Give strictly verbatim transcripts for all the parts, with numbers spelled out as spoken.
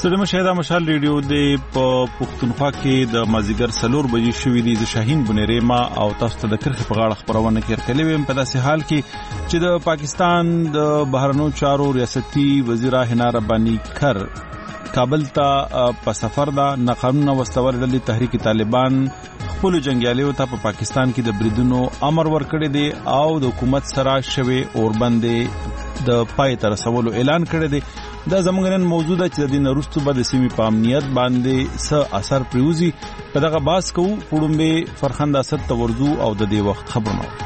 ستړي مشه دا مشال ریډیو د پښتونخوا کې د مازیګر سلور بجې شوې دي. ز شاهین بنيري ما او تاسو ته د کرخ په غاړه خبرونه کړکلې ویم په داسې حال کې چې د پاکستان د بهرنیو چارو ریاستي وزیر حنا ربانی کر کابل ته په سفر دا ناقانونه وسلور ډلې تحریک طالبان خپل جنگیالیو ته په پاکستان کې د بریدونو امر ورکړی دی او د حکومت سره شوی اوربندې د پای تر رسولو اعلان کړی دی. دا زموږ نن موضوع ده چې د دین وروسته به د سیمې په امنیت باندې څه اثر پریوزي. په دغه باس کوو پړومبه فرخنده اسد تورزو او د دې وخت خبرونه.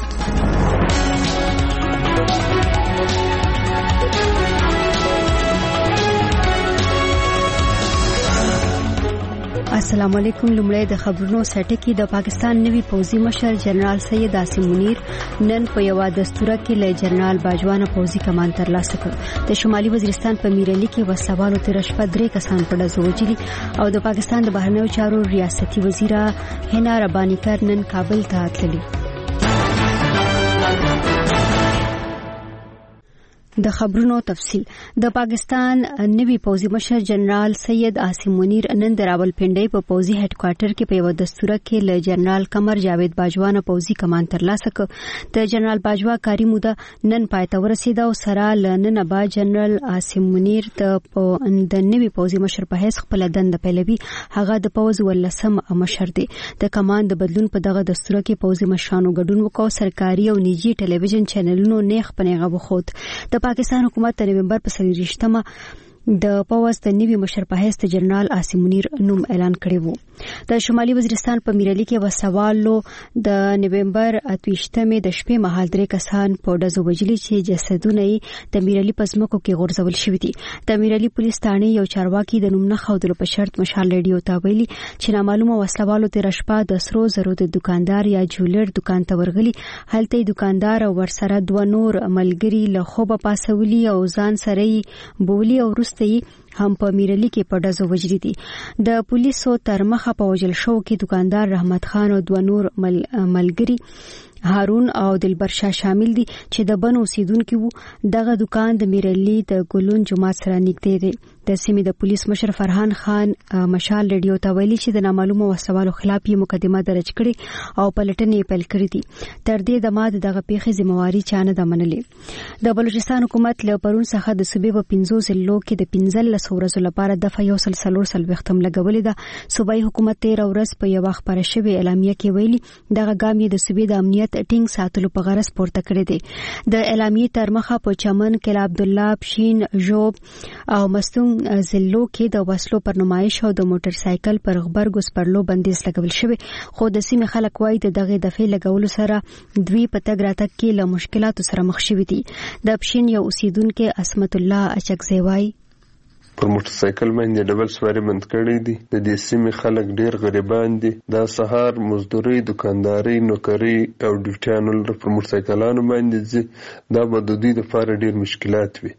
السلام علیکم. لمړی د خبرونو سټکی. د پاکستان نوی پوځي مشر جنرال سید عاصم منیر نن په یو دستوره کې له جنرال باجوان پوځي کمان ترلاسه کړ. د شمالي وزیرستان په میرلی کې وسلوالو تر شپه درې کسان په ډزو وجلي او د پاکستان د بهرنیو چارو ریاستي وزیر حنا ربانی کر نن کابل ته تللی. د خبرونو تفصیل. د پاکستان نوی پوځي مشر جنرال سید عاصم منیر نن د راولپنډۍ په پوځي هډ کوارټر کې په یو دستوره کې له جنرال قمر جاوید باجوان پوځي کمان ترلاسه کړ. د جنرال باجوا کاری موده نن پای ته ورسېده او سره ل نن با جنرال عاصم منیر ته د نوی پوځي مشر په حیث خپل دند پیلوي. هغه د پوځ ولسم مشر دی. د کمان د بدلون په دغه دستوره کې پوځي مشرانو ګډون وکاو. سرکاري او نجی ټلویزیون چینلونو نیغ پنیغه وخوت. د پاکستان حکومت د نومبر په څلوېښتمه د پوځ د نوي مشر په حیث جنرال عاصم منیر نوم اعلان کړی وو. د شمالي وزیرستان په میرلی کې وسوالو د نومبر اتويشتمه د شپې مهال درې کسان په ډزو وجلي چې جسدونه یې د میرلی په ځمکو کې غورځول شوي دي. د میرلی پولیس ثانې یو چارواکي د نوم نه خودلو په شرط مشال ریډیو ته ویلي چې نامعلومه وسوالو تر شپه د سرو زرو د دکاندار یا جولر دکان ته ورغلي. هلته دکاندار او ورسره دوه نور ملګري له خوبه پاسولي او ځان سره یې بولی او هم په میرلی کې په ډزو وجري دي. د پولیسو تر مخه په وجل شو کې دکاندار رحمت خان او دوه نور مل ملګري هارون او دلبر شاه شامل دي چې د بنو اوسیدونکو وو. دغه دکان د میرلی د ګلون جماعت سره نږدې دی. د سیمې د پولیس مشر فرحان خان مشال ریډیو ته ویلي چې د نامعلومه وسوالو خلاف یې مقدمه درج کړې او پلټنې پیل کړې دي. تر دې دمه دغه پیښې ذمہواری چانه د منلې. د بلوچستان حکومت له پرون څخه د صوبې په پنځو ضلعو کې د پنځلس ورځو لپاره دفعه یو سل څلور څلوېښتم لګولې ده. صوبایي حکومت تېره ورځ په یوه خپاره شوې اعلامیه کې ویلي دغه ګام یې د صوبې د امنیت ټینګ ساتلو په غرض پورته کړی دی. د اعلامیې تر مخه په چمن کلا عبدالله پشین ژوب او مستون ضلعو کې د وسلو پر نمایش او د موټر سایکل پر غبرګو سپرلو بندیز لګول شوی. خو د سیمې خلک وایي د دغه دفعې لګولو سره دوی په تګ راتګ کې له مشکلاتو سره مخ شوي دي. د پشین یو اوسیدونکو عصمت الله اچکزی وایي پر موټر سایکل باندې ډبل سواری بند کړی دي. د دې سیمې خلک ډیر غریبان دي. دا سهار مزدوري، دکانداري، نوکری او ډیوټیانو پر موټر سایکلانو باندې ځي. دا به د دوی لپاره ډیر مشکلات وي.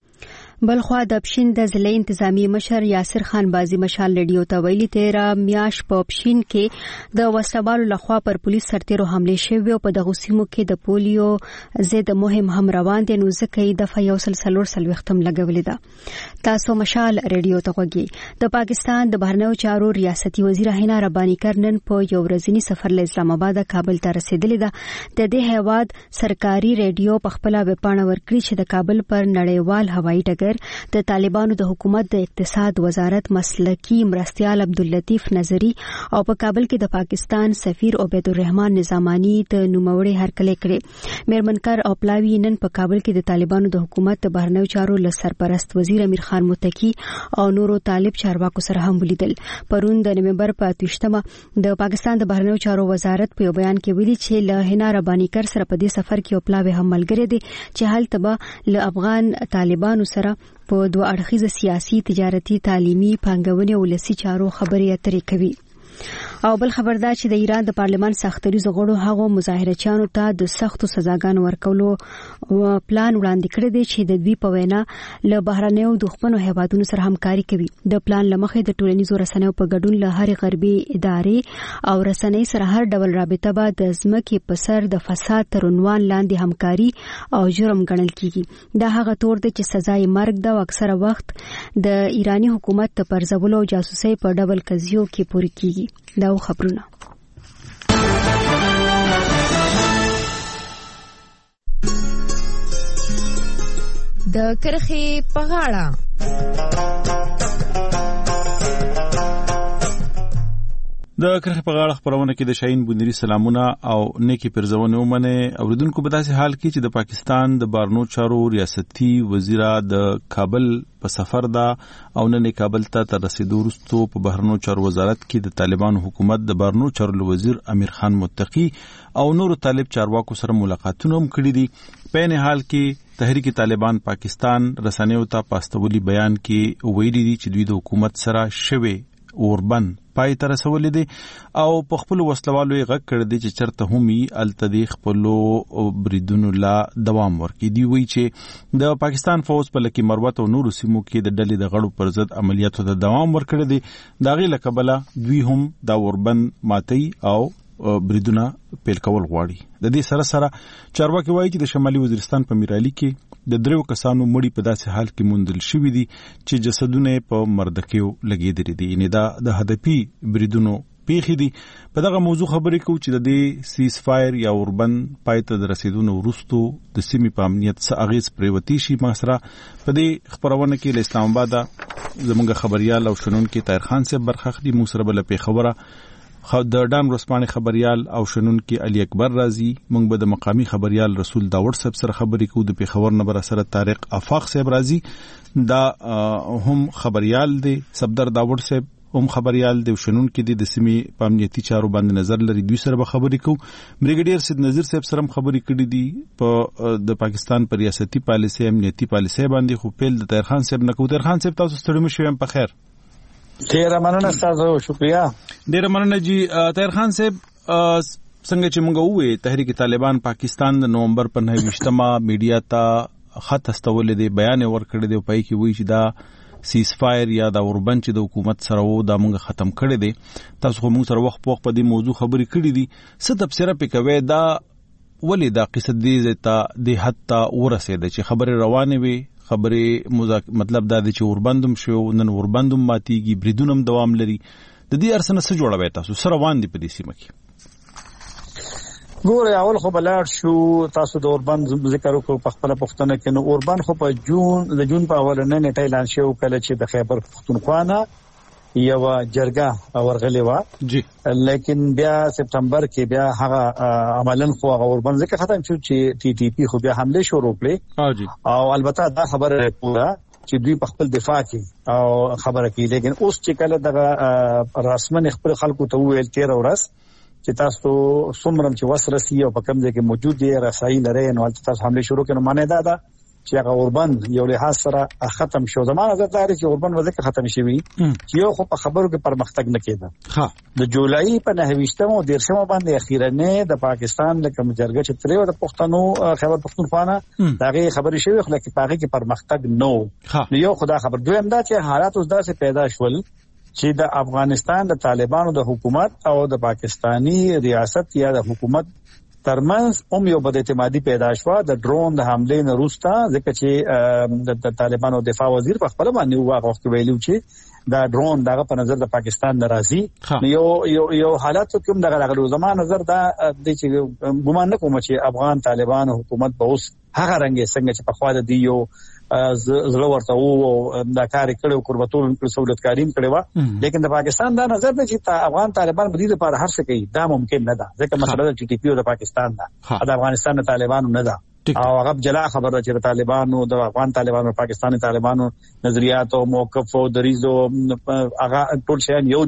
بلخوا د پشین د ضلع انتظامی مشر یاسر خان بازی مشال ریډیو ته ویلي تیرا میاش په پشین کې د وسلوالو لخوا پر پولیس سرتیرو حمله شوې او په دغه سیمو کې د پولیو ضد مهم هم روان دي. نو ځکه یې دفعه یو سل څلور څلوېښتم لګولې ده. تاسو مشال ریډیو ته غوږی. د پاکستان د بهرنیو چارو ریاستي وزیر حنا ربانی کر نن په یو ورځنی سفر له اسلام آباد کابل ته رسیدلې ده. د دې هیواد سرکاري ریډیو په خپل ویبپاڼه ورکړي چې د کابل پر نړیوال هوایي ډګر د طالبانو د حکومت د اقتصاد وزارت مسلکی مرستیال عبداللطیف نظری او په کابل کې د پاکستان سفیر عبید الرحمن نظامانی د نوموړي هرکلی کړي. میرمنکر او پلاوی نن په کابل کې د طالبانو د حکومت د بهرنیو چارو له سرپرست وزیر امیر خان متکی او نورو طالب چارواکو سره هم ولیدل. پرون د نومبر په اتويشتمه د پاکستان د بهرنیو چارو وزارت په یو بیان کې ویلي چې له حنا ربانی کر سره په دې سفر کې او پلاوی هم ملګری دي چې هلته به له افغان طالبانو سره په دوه اړخیزه سیاسي، تجارتي، تعلیمي، پانګونې او ولسي چارو خبرې اترې کوي. او بل خبر دا چې د ایران د پارلمان سختریزو غړو هغو مظاهرچیانو ته د سختو سزاګانو ورکولو پلان وړاندې کړی دی چې د دوی په وینا له بهرنیو دښمنو هیوادونو سره همکاري کوي. د پلان لمخې د ټولنیزو رسنیو په ګډون له هرې غربي ادارې او رسنۍ سره هر ډول رابطه به د ځمکې په سر د فساد تر عنوان لاندې همکاري او جرم ګڼل کیږي. دا هغه تور دی چې سزا یې مرګ ده او اکثره وخت د ایرانی حکومت ته پرځولو او جاسوسۍ په ډول قضیو کې پورې کیږي. دا خبرونه د کرخې په غاړه. د کرخې په غاړه خبرونه کې د شاهین بونری سلامونه او نیکی پرزونه ومنه اوریدونکو په داسې حال کې چې د پاکستان د بارنو چارو ریاستي وزیره د کابل په سفر ده او نن کابل ته تر رسیدو وروسته په بهرنو چارو وزارت کې د طالبانو حکومت د بارنو چارو وزیر امیر خان متقی او نور طالب چارواکو سره ملاقاتونه هم کړي دي. په نه حال کې تحریک طالبان پاکستان رسنیو ته پاستولی بیان کې ویلي دي چې دوی د حکومت سره شوي اوربن پای تر رسولې دي او په خپل وسلوالو یې غږ کړی دی چې چرته همي التدی خپلو بریدونو لا دوام ورکړي. دی وی چې د پاکستان فوج په لکه مروت او نورو سیمو کې د ډلې د غړو پر ضد عملیاتو ته دوام ورکړي دي. دا غي لکبله دوی هم دا اوربن ماتي او بریدونه پیل کول غواړي. د دې سره سره چارواکي وایي چې د شمالي وزیرستان په میرالي کې د دریو کسانو مړی په داسې حال کې موندل شوی دي چې جسدونه په مردکیو لګیدلي دي. یعنی دا د هدفي بریدونو پیښې دي. په دغه موضوع خبرې کوو چې د دې سیز فایر یا اوربن پای ته د رسیدونو وروسته د سیمې په امنیت څخه اغیز پریوتی شي. مسره په دې خبرونه کې له اسلام آباد زموږ خبريال او شنونکو طاهر خان صاحب برخه اخلي. مو سره بل په خبره د ډان رسمانه خبريال او شنونکو علي اکبر رازي. موږ به د مقامی خبريال رسول داوود صاحب سره خبرې کوو. د پیښور نه بر سره طارق افاق صاحب رازي دا هم خبريال دي. صفدر داوود صاحب هم خبريال دي. شنونکو دي د سیمې په امنیتي چارو باندې نظر لري. دوی سره به خبرې کوو. بریګیډیر سید نذیر صاحب سره خبرې کړې دي په د پاکستان پر ریاستي پالیسي امنیتي پالیسي باندې. خو پیل د طاهر خان صاحب نه کوو. طاهر خان صاحب تاسو ستړي مشوي په خیر. ډیر مننه تاسو شکریا. ډیر مننه جی. طاهر خان صاحب څنګه چې موږ وې تحریک طالبان پاکستان د نومبر په نهه ویشتمه میډیا ته خط استولې دی بیان ورکړی دی پای کې وایي چې دا سیز فایر یا دا اوربن چې د حکومت سره وو دا موږ ختم کړی دی. تاسو خو موږ سره وخت په وخت په دې موضوع خبرې کړې دي. څه تفسیر پکوي دا ولې دا قصه دې ته د حتی ورسېده چې خبره روانه وي خبره مطلب دا دی چې اوربندم شو نن اوربندم ماتيږي بریدونم دوام لري. د دې ارسنه څه جوړوي تاسو سره روان دي په دې سیمه کې؟ ګوره اول خو بلار شو تاسو د اوربند ذکر وکړو په خپل پښتنه کې. نو اوربند خو په جون د جون په اولنې نیټه اعلان شو کله چې د خیبر پښتونخوا نه یو جرګه ورغلې و جی. لیکن بیا سپتمبر کې بیا هغه عملاً خو هغه اوربند ځکه ختم شو چې ټي ټي پی خو بیا حمله شروع کړې او البته دا خبره پورا چې دوی په خپل دفاع کې او خبره کوي. لیکن اوس چې کله دغه رسمن خپل خلکو ته ویل تیر ورس چې تاسو څومره چې وسرسي او په کوم ځای کې موجود دي رسایي لري نو تاسو حمله شروع کړئ. معنی دا ده چې هغه اوربند یو له سره ختم شو. زمانه زه دا چې اوربند وځکه ختم شوی چې یو خو په خبرو کې پرمختګ نه کېده. ها د جولای په نهه ویشتمه او دیرشمه باندې اخیرا نه د پاکستان د کوم جرګه چې تریو د پښتنو خبر پښتونخوا نه دغه خبرې شوی خو لکه پاګه کې پرمختګ نو. یو خدا خبر دویم دا چې حالات اوس داسې پیدا شول چې د افغانستان د طالبانو د حکومت او د پاکستانی ریاست یا د حکومت ترمنځ هم یو بد اعتمادي پیدا شو د ډرون د حمله نه وروسته. ځکه چې د طالبانو دفاع وزیر په خپل باندې واغښت ویلو چې دا ډرون دغه په نظر د پاکستان ناراضي یو یو یو حالت کوم دغه غلو زمانه نظر دا د چې ګمان نه کوم چې افغان طالبان حکومت به اوس هغه رنګ څنګه چې په خوا د دی یو زړه ورته وو دا کار کړو قربتون پر سہولتکارین کړو. لیکن د پاکستان دا نظر دی چې افغان طالبان په دې لپاره هر څه کوي. دا ممکن نه ده ځکه مسله د ټي ټي پی او د پاکستان ده د افغانستان د طالبانو نه ده او هغه جلا خبره چې طالبانو د افغان طالبانو او پاکستاني طالبانو نظریات او موقف او دریزو هغه ټول شیان یو دي.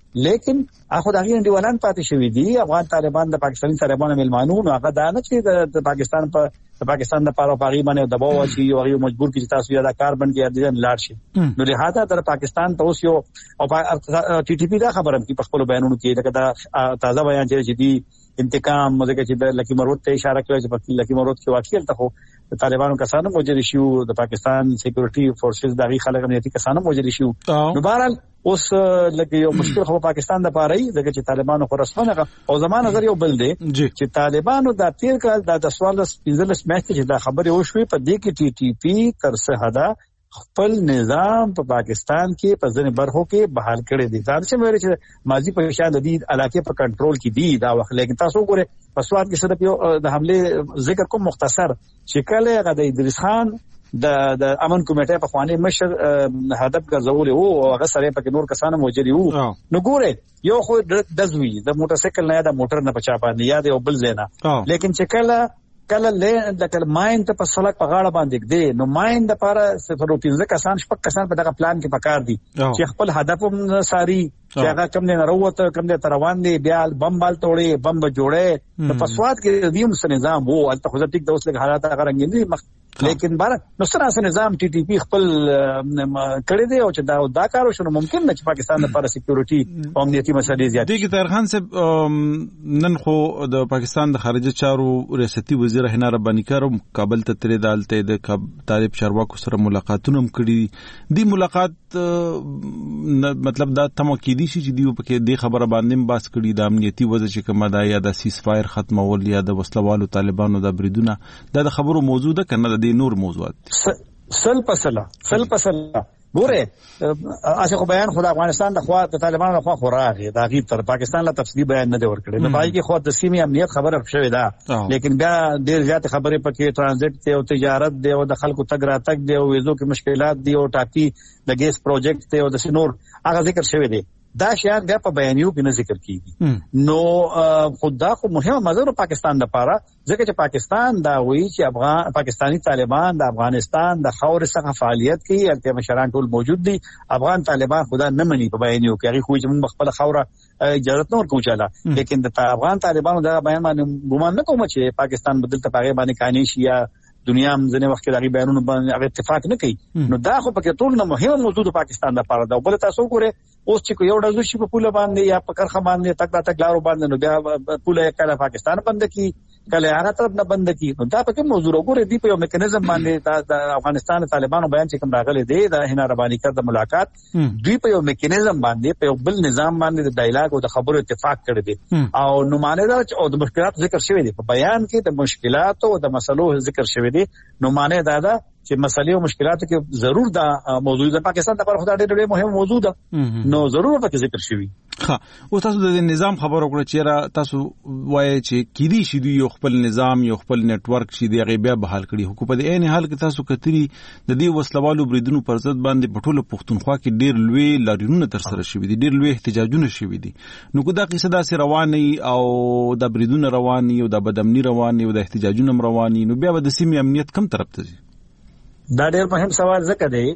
لیکن اخو د هغې انډیوالان پاتې شوي دي افغان طالبان د پاکستاني طالبانو میلمانو نو هغه دا نه چې د پاکستان په د پاکستان د پاره په هغې باندې دباو واچي او هغې مجبور کړي چې تاسو یا دا کار بند کړئ یا دې لاړ شي نو لهدا در پاکستان ته اوس یو او ټي ټي پي دا خبره کوي په خپلو بیانونو کې لکه دا تازه بیان چې دی انتقام مزه چې د لکی مرود ته اشاره کوي چې په لکی مرود کې واقعي ته خو د طالبانو کسانو موجود شي د پاکستان سکیورټي فورسز دغه خلک امنیتي کسانو موجود شي نو بهرحال اوس لکه یو مشکل خو پاکستان د پاره ای دغه چې طالبانو خو رسمنه او زمانه نظر یو بل دی چې طالبانو د تیر کال د سوال پنځلس میاشتې چې دا خبره وشوي په دې کې ټي ټي پی تر څه حدا خپل نظام په پاکستان کې په ځینې برخو کې بحال کړی دی دا چې مې چې ماضي په شان د دې علاقې په کنټرول کې دی دا وخت لیکن تاسو ګوره په سواد کې صرف یو د حمله ذکر کوم مختصر چې کله غد ادریس خان د د امن کمیټې په خوانې مشر هدف ګرځول او هغه سره په نور کسانو موجودي وو نو ګوره یو خو د زوی د موټر سایکل نه یا د موټر نه پچا باندې یا د بل زینا لیکن چې کله کله له د کله ماین ته په سړک په غاړه باندې دی نو ماین د پاره صفر او پنځه کسان شپږ کسان په دغه پلان کې پکار دي چې خپل هدف هم ساري چې هغه کم نه وروته کم نه روان دي بیا بم بال توړي بم به جوړي په پسواد کې دیم سره نظام وو الته خو ځکه د اوس له حالات هغه رنګ دي لیکن بار نو سره نظام ټي ټي پی خپل کړی دی او چې دا دا کارو شنو ممکن نه چې پاکستان لپاره سکیورټي او امنیتي مسلې زیات دي. طاهر خان صاحب نن خو د پاکستان د خارجه چارو ریاستي وزیر حنا رباني کارم کابل ته ترې دالته د طالب چارواکو سره ملاقاتونه هم کړي دي. ملاقات مطلب دا تمو کې دي چې دی په کې د خبره باندې باس کړي د امنیتي وضع چې کومه دا یا د سیس فایر ختمول یا د وسلوالو طالبانو د بریدونه دا د خبرو موضوع ده کنه د نور موضوعات سل پسلا سل پسلا ګوره اسه خو بیان خو د افغانستان د خوا د طالبانو د خوا خوراغه د غیب تر پاکستان لا تفصیلی بیان نه دی ورکړي نو پای کې خو د سیمې امنیت خبره شوې ده لیکن بیا ډیر زیات خبرې پکې ترانزیت ته او تجارت دی او د خلکو تګ را تګ دی او ویزو کې مشکلات دی او ټاپي د ګیس پروجیکټ ته او د سنور هغه ذکر شوی دی دا شیان بیا په بیانیو کې نه ذکر کیږي نو خدا خو مهمه مزر پاکستان د پاره ځکه چې پاکستان دا وایي چې افغان پاکستانی طالبان د افغانستان د خاورې څخه فعالیت کوي البته مشران ټول موجود دي افغان طالبان خدا نه مني په بیانیو کې هغه خو چې موږ خپل خوره اجازه نه ورکوو چاله لیکن د افغان طالبانو دا بیان باندې ګومان نه کوم چې پاکستان بدل ته پاغه باندې کانی شي یا دنیا هم ځنه وخت کې د بیانونو باندې اتفاق نه کوي نو دا خو پکې ټول نه مهمه موضوع د پاکستان لپاره دا بل تاسو ګوره اوس چې یو ډول شي په پوله باندې یا په کرخه باندې تک تک لارو باندې نو بیا پوله کله پاکستان بند کی کله هغه طرف نه بند کی نو دا پکې موضوع وګوره دی په یو میکانیزم باندې د افغانستان طالبانو بیان چې کوم راغلي دی د حنا رباني کړه د ملاقات دوی په یو میکانیزم باندې په یو بل نظام باندې د ډایلاګ او د خبرو اتفاق کړی دی او نو معنی دا چې د مشکلات ذکر شوی دی په بیان کې د مشکلات او د مسلو ذکر شوی دی نو معنی دا ده چې مسلې او مشکلات کې ضرور دا موضوع د پاکستان لپاره خدای ډېر ډېر مهم موضوع ده نو ضرور پکې ذکر شوی. ها او تاسو د نظام خبر وکړه چې را تاسو وایي چې کیدی شي دی یو خپل نظام یو خپل نت ورک شي دی غیبه بحال کړي حکومت عین حال کې تاسو کتري د دې وسلوالو بریدونو پر ضد باندې په ټوله پښتونخوا کې ډېر لوی لاریونونه تر سره شوي دي ډېر لوی احتجاجونه شوي دي نو کو دا قصه داسې رواني او د بریدونو رواني او د بدامني رواني او د احتجاجونو رواني نو بیا د سیمې امنیت کم طرف ته دا ډېر مهم سوال ځکه دی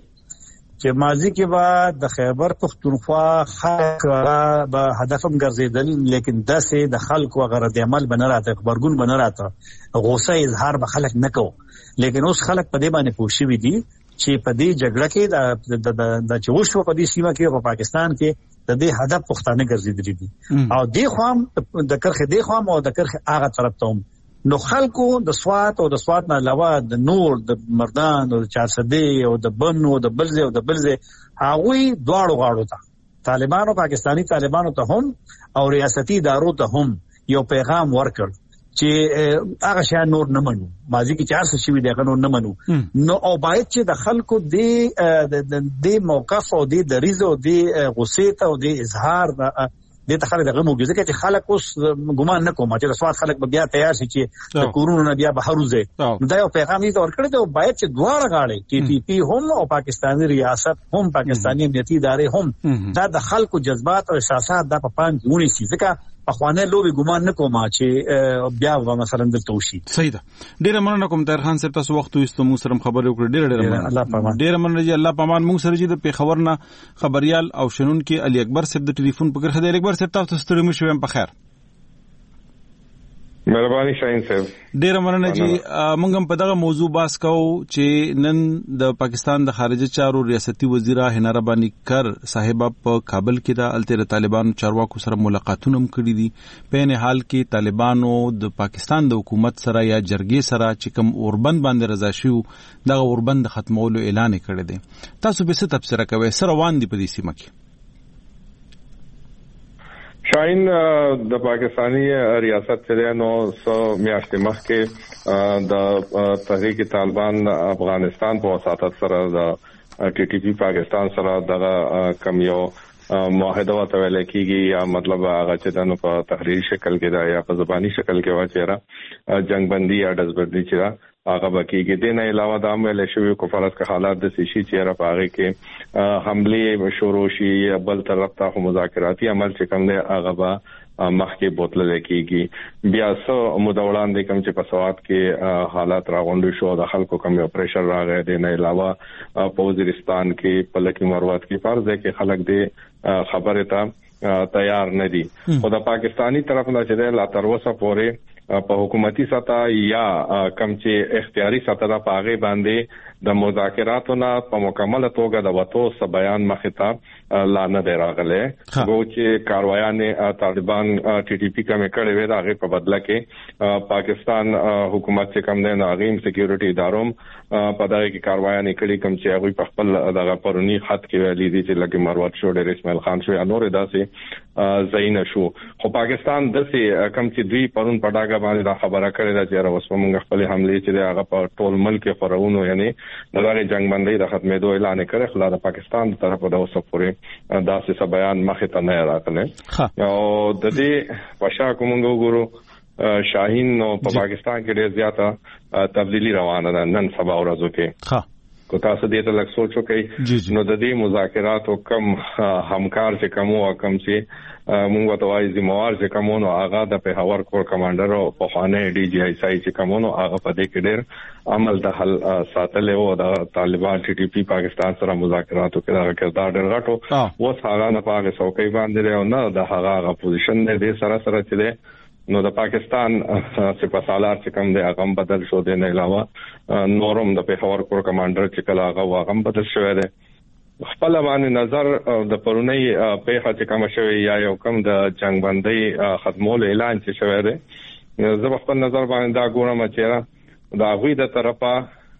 چې ماضی کې بعد د خیبر پختونخوا خلک به هدفم ګرځیدل لیکن داسې د خلکو غره د عمل بنه راته خبرګون بنه راته غوسه اظهار به خلک نه کو لیکن اوس خلک په دې باندې پوښي دي چې په دې جګړه کې د د چوشو په دې سیمه کې په پاکستان کې د دې هدف پښتانه ګرځیدل دي او دې خام د کرخه دې خام او د کرخه هغه طرف ته نو خلکو د سوات او د سوات نه علاوه د نور د مردان او د چارسدې او د بن او د بلځه او د بلځه هغوی دواړو غاړو ته طالبانو پاکستانی طالبانو ته هم او ریاستي ادارو ته هم یو پیغام ورکړ چې هغه شان نور نه منو ماضی کې چار څه شوی دی هغه نور نه منو نو او باید چې د خلکو د د موقف او د دریزه او د غصې ته او د اظهار د ته خلک دغه موجوده کې چې خلک اوس ګمان نه کوم چې سواد خلک بیا تیار شي چې د کورونو نه بیا بهر وځي نو دا یو پیغام دی ورکړی دی باید چې دواړه غاړي ټي ټي پی هم او پاکستاني ریاست هم پاکستاني امنیتي ادارې هم دا د خلکو جذبات او احساسات د په پام کې ونیسي ځکه اخوانه لوبي ګمان نه کوم چې بیا و مثلا دلته وشي. صحیح ده. ډیر مننه کوم طاهر خان صاحب، تاسو وخت وستو موږ سره خبرې وکړې. ډیر ډیر مننه. الله پامان. ډیر مننه جی، الله پامان. موږ سره جی د پیښور نه خبريال او شنون کې علي اکبر صاحب د ټلیفون په کرخه. علي اکبر صاحب تاسو ستړي مو شوم په خیر. مهرباني شاهین صاحب. ډیر مننه جی. موږ هم په دغه موضوع باس کوو چې نن د پاکستان د خارجه چارو ریاستي وزیر هنا ربانی کر صاحب په کابل کې د التر طالبان چارواکو سره ملاقاتونه هم کړي دي. په نه حال کې طالبانو د پاکستان د حکومت سره یا جرګې سره چې کوم اوربند باندې رضا شو دغه اوربند ختمولو اعلان کړی دی. تاسو به څه تفسیر کوئ؟ سره روان دي په دې سیمه کې؟ شاین د پاکستانی ریاست سره نو سو میاشتې مخکې د تحریک طالبان افغانستان په وساتت سره د ټي ټي پی پاکستان سره د کم یو معاهده وته ویل کیږي، یا مطلب هغه چې د نو په تحریری شکل کې دا یا په زبانی شکل کې واچره جنگ بندي یا دزبردي چې هغه بکیږي. د نه علاوه د عمل شوی کو فرض کا حالات د سشي چیرې پاغه کې حمله شروع شي، بل طرف ته مذاکراتی عمل چې کوم دی هغه با مخکې بوتل لیکيږي. بیا سو مدولان د کوم چې په سواد کې حالات راغونډ شو، د خلکو کوم یو پریشر راغی. د نه علاوه په وزیرستان کې په لکی مروت کې فرض دی چې خلک دې خبره ته تیار نه دي. خو د پاکستانی طرف نه چې لا تر اوسه پورې په حکومتي سطح یا کم چې اختیاري سطح په هغه باندې د مذاکراتو نه په مکمل توګه د وټو س بیان مخته لا نه دی راغلی. وو چې کاروایان طالبان ټي ټي پی کوم کړي وي دا هغه په بدله کې پاکستان حکومت چې کوم دی ناغیم سکیورټي ادارو په دغه کې کاروایان کړي کوم چې هغه په خپل دغه پرونی خط کې ویلي دي چې لکه مروت شو، ډېر اسماعیل خان شو، انور داسې زین شو. خو پاکستان دسه کم چې دوی پرون پډاګه باندې دا خبره کړې ده چې راوسو موږ خپل حمله چې هغه په ټول ملک خورونو یعنی دغه جنگ بندي د ختمېدو اعلان کړی. خلا د پاکستان تر په اوسه پورې داسې څه بیان مخه ته نه راغلی. او د دې پښا کومو ګورو شاهین نو په پاکستان کې ډېر زیاته تبدیلی روانه ده نن سبا ورځو کې. کو تاسو دې ته لږ سوچو کوي نو د دې مذاکرات او کم همکار چې کوم او کم چې موږ ته وايي ذمہوار چې کوم نو هغه د پیښور کور کمانډر او په خانه ډي جي آی سای چې کوم نو هغه په دې کې ډېر عمل د حل ساتل او د طالبان ټي ټي پی پاکستان سره مذاکراتو کې دا کردار ډېر غټو اوس هغه نه پاګه څوکۍ باندې او نه د هغه پوزیشن دې سره سره چې نو د پاکستان سپاسالار چې کوم دی هغه بدل شو. د نه علاوه نورم د پیښور کور کمانډر چې کله هغه هغه بدل شوی دی. خپل باندې نظر د پرونی پیښه چې کوم شوی یا یو کم د جنگ بندي ختمول اعلان چې شوی دی، زه خپل نظر باندې دا ګورم چې دا غوی د طرفه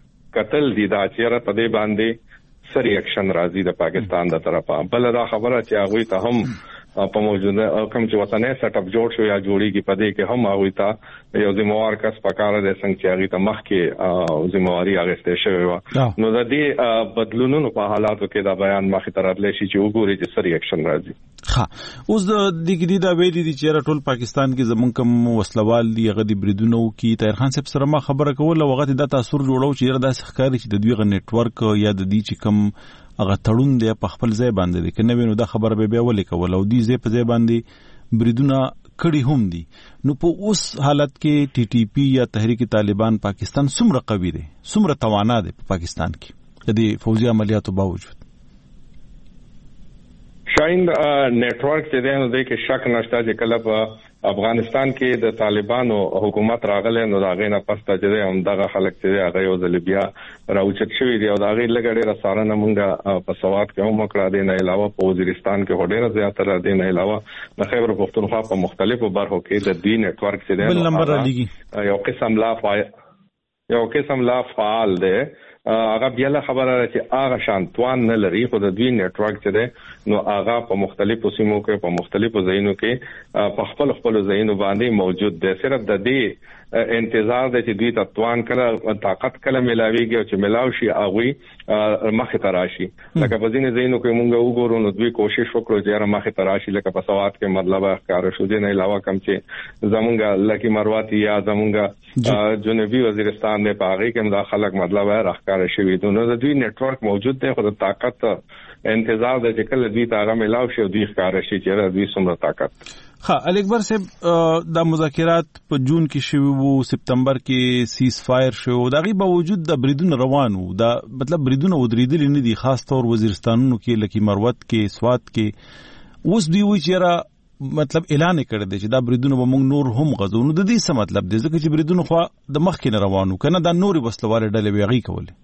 قتل دي دا چې په دې باندې سری اکشن راځي د پاکستان د طرفه. بل دا خبره چې هغه ته هم په موجوده کوم چې وطني سیټ اپ جوړ شو یا جوړیږي په دې کې هم هغه ته یو ذمہوار کس پکاره د څنګه چې هغه ته مخ کې ذمہواری اغسته شوی و. نو د دې بدلونونو په حالاتو کې دا بیان مخ ته راتلی شي چې وګوري چې سری اکشن راځي. ها اوس د دګری دا ویلي دي چې ټول پاکستان کې زمون کوم وسلوال دی هغه د بریدونو کې طاهر خان صاحب سره ما خبره کوله وغه د تاثیر جوړو چې دا ښکاري چې د دوی غ نت ورک یا د دې چې کوم هغه تړون دی په خپل ځای باندې دی کنه وینو دا خبره به بیا ولې کول او دې ځای په ځای باندې بریدونه کړي هم دي. نو په اوس حالت کې ټي ټي پی یا تحریک طالبان پاکستان څومره قوي دی، څومره توانا دی په پاکستان کې د دې فوجي عملیاتو باوجود؟ شاین نیټورک چې دی نو د کې شک نشته چې کله په افغانستان کې د طالبانو حکومت راغله نو دا غینه پسته چې هم دغه خلک چې هغه یو ځل بیا راوچت شوی دی او دا غي لګړې را سارنه مونږه په سواد کې هم کړه دی نه علاوه په وزیرستان کې هډېر زیاتره دی نه علاوه د خیبر پختونخوا په مختلفو برخو کې د دې نیټورک چې دی بل نمبر لګي یو قسم لا فعال یو قسم لا فعال دی. هغه بیا له خبره چې هغه شانتوان نه لري خو د دوی نیټورک چې دی نو هغه په مختلفو سیمو کې په مختلفو ځایونو کې په خپل خپل ځایونو باندې موجود دی. صرف د دې انتظار دی چې دوی ته توان کله طاقت کله ملاويږي او چې ملاو شي هغه مخه تراشي. لکه په ځینې ځایونو کې مونږ وګورو نو دوی کوشش وکړو چې هغه مخه تراشي لکه په سواد کې مطلب ښکار شو دی نه علاوه کم چې زمونږ لکی مروتی یا زمونږ جنوبي وزیرستان نه پاغي کې دا خلک مطلب راخ شوی نو د دوی نیټورک موجود دی خو د طاقت انتظار د چې کله دوی ته هغه ملاو شي دوی ښکار شي چې دوی څومره طاقت. ها الیکبر صاحب د مذاکرات په جون کې شوي وو، سپتمبر کې سیز فایر شو، دا غي باوجود د بریدونو روان وو، دا مطلب بریدونو ودریدل نه دي، خاص طور وزیرستانونو کې لکه مروت کې سوات کې. اوس دوی وی چیرې مطلب اعلان کړی دی چې دا بریدونه به موږ نور هم غزو. نو د دې څه مطلب دی؟ ځکه چې بریدونه خو د مخ کې نه روانو کنه، دا نوري وسلواله ډلې ویغي کولې.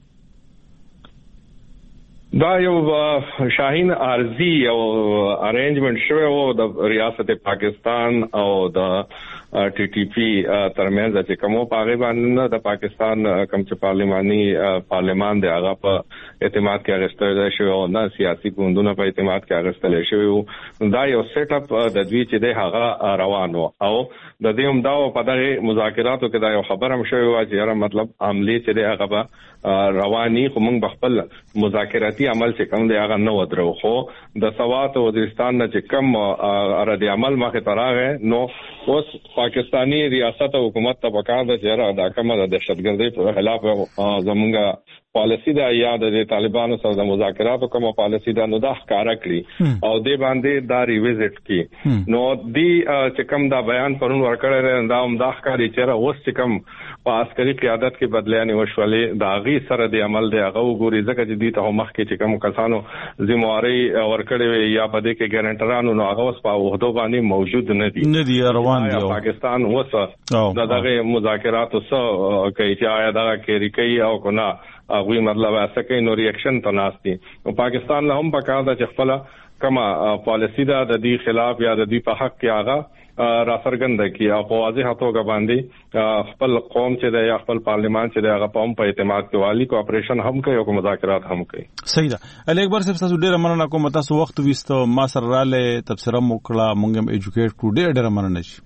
دا یو شاهین ارزي او ارینجمنت شوی وو د ریاست پاکستان او د ټي ټي پی ترمنځ چې کومو پاغي باندې د پاکستان کوم چې پارلماني پارلمان دی هغه په اعتماد کې اغستل شوی او نه سیاسي ګوندونه په اعتماد کې اغستل شوی. دا یو سیټ اپ د دوی چې دی هغه روانو او د دې هم دا په دغه مذاکراتو کې دا یو خبره هم شوی و چې مطلب عملی چې دی هغه به رواني خو موږ بخپل مذاکراتي عمل چې کوم دی هغه نه ودرو، خو د سوات او وزیرستان نه چې کوم ردی عمل مخه تراغه نو اوس پاکستانی ریاست او حکومت ته پکار ده چې دا کومه د دهشتګردۍ په خلاف زمونږه پالیسی دا یا د طالبانو سره د مذاکراتو کومه پالیسی دا نو دا ښکارا کړی او دې باندې دا ریویزټ کی. نو دی چې کوم دا بیان پرون ورکړی دا هم دا ښکاري چې اوس چې کوم په عسکري قیادت کې بدلېانې وشولې دا غي سره د عمل دی هغه وګوري، ځکه چې دې ته مخ کې چې کوم کسانو ذمہواری ورکړي یا په دې کې ګارانټرانو نو هغه اوس په وحدو باندې موجود نه دي نه دي روان دي. پاکستان اوس دا دغه مذاکراتو سره کوي چې آیا دا کې ریکي او کنه هغه مطلب اسکه نو ریاکشن ته ناشتي. او پاکستان له هم پکار ده چې خپل کما پالیسی دا د دې خلاف یا د دې په حق کې هغه را څرګنده کی او په واضح توګه باندې خپل قوم چې د خپل پارلیمان چې د هغه په په اعتماد کې والی کوآپریشن هم کوي او مذاکرات هم کوي. صحیح ده. الیکبر صاحب تاسو ډیره مننه کوم، تاسو وخت وستو ما سره رااله تبصره موکړه، مونږ هم ایجوکیټ کړو، ډیره ډیره مننه شي.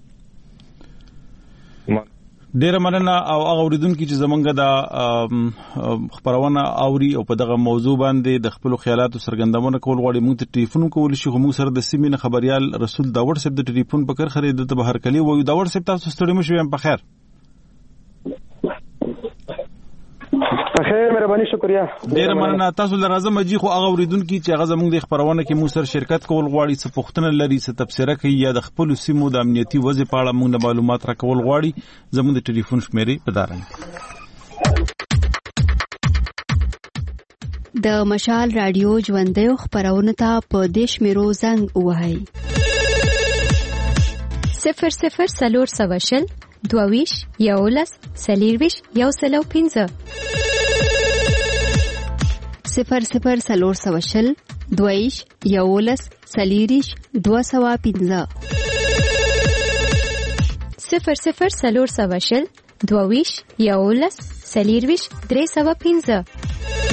ډیره مننه. او هغه اوریدونکو چې زمونږ د خبرونه اوري او په دغه موضوع باندې د خپل خیالاتو څرګندونه کول غواړي، موږ ته ټلیفون کول شي. خو موږ سره د سیمې خبريال رسول داوړ صاحب د ټلیفون په کر خرید ته بهر کلی وو. داوړ صاحب تاسو ستړي مشو یم په خیر؟ بخیر، مهرباني، شکریا. ډیره مننه. تاسو لرازم اجي خو هغه اوریدونکو چې هغه زموږ د خبرونه کې مو سره شرکت کول غواړي، څه پوښتنه لري، څه تبصره کوي یا د خپل سیمو د امنیتي وضع په اړه موږ معلومات راکول غواړي، زموږ د ټلیفون شمیرې پدارنګ د مشال رادیو ژوندۍ خبرونه ته په دیش میرو زنګ وهاي صفر صفر سلور سواشل دوویش یولس سلیرویش یو سلو پینځه صفر صفر سلور سواشل دویش یولس سلیریش دو سوا پینځه صفر صفر سلور سواشل دوویش یولس سلیرویش درې سوا پینځه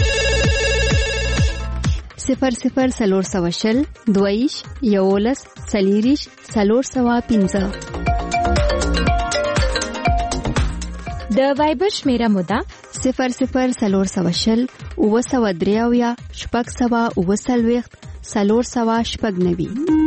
صفر صفر سلور سواشل دویش یولس سلیریش سلور سوا پینځه. د وایبر شمیره مودا صفر صفر سلور سواشل اوه سوا دریاویا شپږ سوا اوه سلويخت سلور سوا شپږ نوي.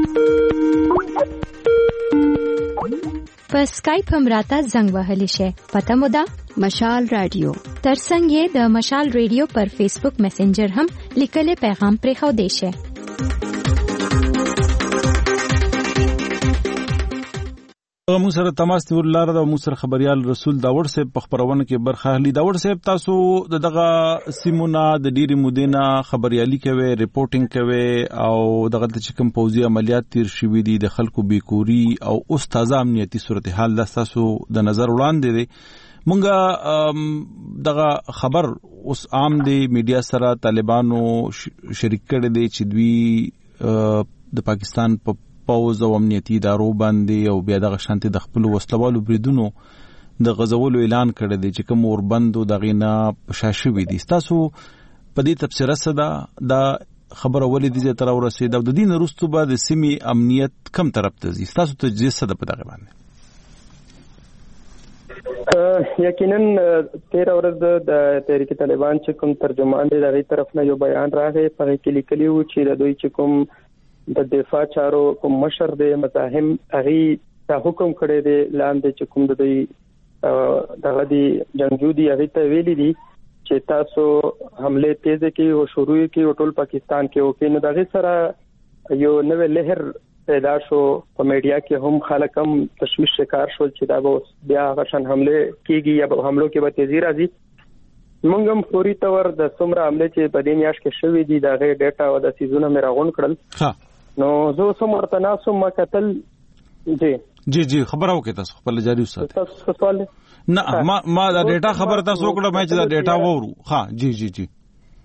په سکایپ هم راته زنګ وهلی شي. پته مودا مشال رادیو. ترڅنګ یې د مشال رادیو پر فیسبوک میسنجر هم لیکل پیغام پرې خو دی شي. موږ سره تماس ته ولر دا موږ سره خبريال رسول داوړ صاحب په خبرونه کې برخه اخلي. داوړ صاحب تاسو دغه سیمونه د ډيري مودینا خبريالي کوي، ریپورتینګ کوي او دغه چې کوم پوزي عملیات تیر شوي دي د خلکو بیکوري او اوس تازه امنیتي صورتحال د تاسو د نظر وړاندې دي. مونږه دغه خبر اوس عام دی میډیا سره طالبانو شریک کړي دي چې دوی د پاکستان په پاوز او امنیتي ادارو باندې او بیا دغه شانتي د خپل وسلوالو بریدونو د غزولو اعلان کړی دی چې کوم اوربندو دغه نه پشاشوي دي. تاسو په دې تفسیر سره دا خبره ولې دي تر ورسېد او د دین وروسته به د سیمې امنیت کم طرف ته ځي؟ تاسو ته جې څه د په دغه باندې؟ یقینا تیر ورځ د تحریک طالبان چې کوم ترجمان دی دغه طرف نه یو بیان راغی، په کې لیکلی و چې د دوی چې کوم د دفاع چارو کوم مشر دی مزاحم هغه ته حکم کړی دی لاندې چې کوم د دوی دغه دی جنگجو دی هغه ته ویلي دي چې تاسو حمله تیز کی او شروع کی او ټول پاکستان کې او کې نو دغه سره یو نوې لهر پیدا شو په میډیا کې هم خلک هم تشویش شکار شول چې دا به بیا غشن حمله کیږي یا به حملو کې به تیزی راځي موږ هم فوري تور د څومره حمله چې په دې میاش کې شوې دي دا غي ډیټا او د سيزونه مې راغون کړل نو زه سم ورته ناسو ما قتل جی جی جی خبرو کې تاسو خپل جاری وساتئ تاسو سوال نه ما ما دا ډیټا خبر تاسو وکړه مې چې دا ډیټا وورو ها جی جی جی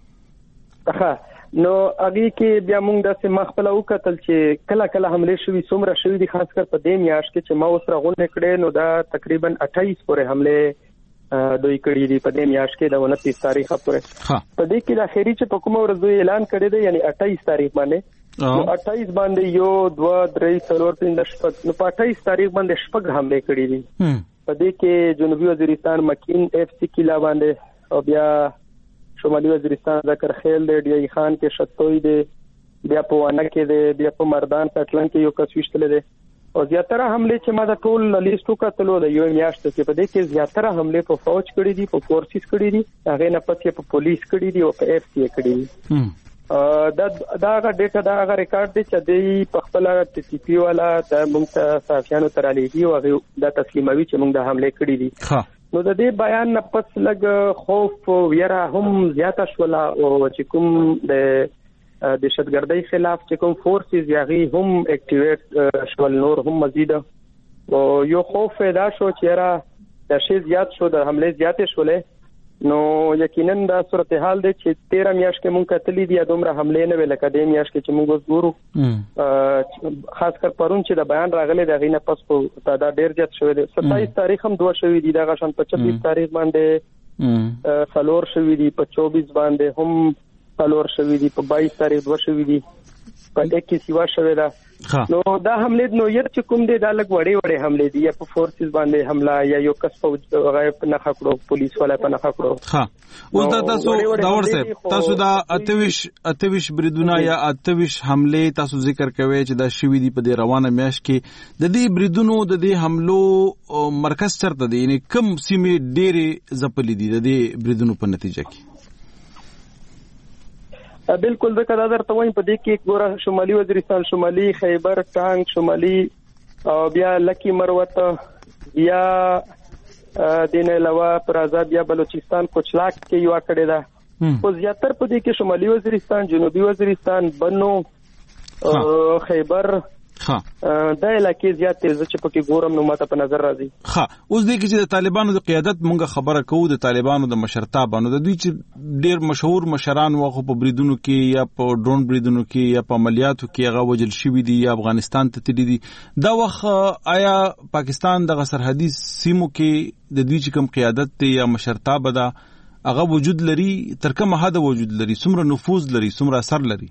ها نو اږي کې بیا موږ د سم خپل او قتل چې کله کله حمله شوې څومره شوې دي خاص کر په دې میاش کې چې ما اوس راغون کړي نو دا تقریبا اٹھائیس پورې حمله دوی کړي دي په دې میاش کې د انتیس تاریخ پورې په دې کې د اخیری چې په کومه ورځ اعلان کړی دی یعنی اٹھائیس تاریخ باندې نو اٹھائیس باندې یو دوه درې څلور پنځه شپږ نو په اٹھائیس تاریخ باندې شپږ حمله کړي دي په دې کې جنوبي وزیرستان مکین اف سی کلا باندې او بیا شمالي وزیرستان ذکر خیل دی ډی خان کې شتوي دی بیا په وانه کې دی بیا په مردان پټلن کې یو کس وشتل دی او زیاتره حمله چې ما د ټول لیستو کتلو د یو میاشت کې په دې کې زیاتره حمله په فوج کړي دي په فورسز کړي دي هغه نه پاتې په پولیس کړي دي او په اف سی کړي دي دا دا هغه ډیټا دا هغه ریکارډ دی چې د په خپل ټي ټي پی والا د موږ صحافیانو تر علیږي او هغه د تسلیموي چې موږ د حمله کړي دي نو د دې بیان نه پس لګ خوف ویرا هم زیاته شولا او چې کوم د دهشتګردۍ خلاف چې کوم فورسز یاغي هم اکټیویټ شول نور هم مزید او یو خوف پیدا شو چې را د شی زیات شو د حمله زیاتې شولې نو یقینا دا صورتحال دی چې تیرہ میاشت کې مونږ کتلې دي دومره حمله نه ویل کده میاشت کې چې مونږ وګورو خاص کر پرون چې د بیان راغلي د غینه پس په تعداد ډیر زیات شوی دی ستایس تاریخ هم دوه شوی دی دا غشن په چوبیس تاریخ باندې فلور شوی دی په چوبیس باندې هم فلور شوی دی په بائیس تاریخ دوه شوی دی په اکیس یو شوی دا نو دا حمله نو یت چې کوم دی دا لګ وړي وړي حمله دي یا په فورسز باندې حمله یا یو کس په غیب نه خکړو پولیس والا په نه خکړو ها اوس دا تاسو دا ورسه تاسو دا اتويش اتويش بریدونه یا اتويش حمله تاسو ذکر کوي چې دا شوی دی په روانه میاش کې د دې بریدونو د دې حملو مرکز چرته دی یعنی کم سیمه ډېری زپلې دي د دې بریدونو په نتیجه کې بالکل ځکه دا درته وایم په دې کې ګوره شمالي وزیرستان شمالي خیبر ټانک شمالي او بیا لکی مروت بیا دینه علاوه پر آزاد بیا بلوچستان کوچلاک کې یو کړی دا خو زیاتر په دې کې شمالي وزیرستان جنوبي وزیرستان بنو خیبر ها دا علاقې زیات تیز چې پکې ګورم نو ماته په نظر راځي ها اوس دې کې چې د طالبانو د قیادت مونږه خبره کوو د طالبانو د مشرتابانو د دوی چې ډېر مشهور مشران واخو په بریدونو کې یا په ډرون بریدونو کې یا په عملیاتو کې هغه وجل شوی دي یا افغانستان ته تللی دي دا وخت آیا پاکستان د سرحدي سیمو کې د دوی چې کوم قیادت ته یا مشرتابه ده هغه وجود لري تر کومه حد وجود لري څومره نفوذ لري څومره اثر لري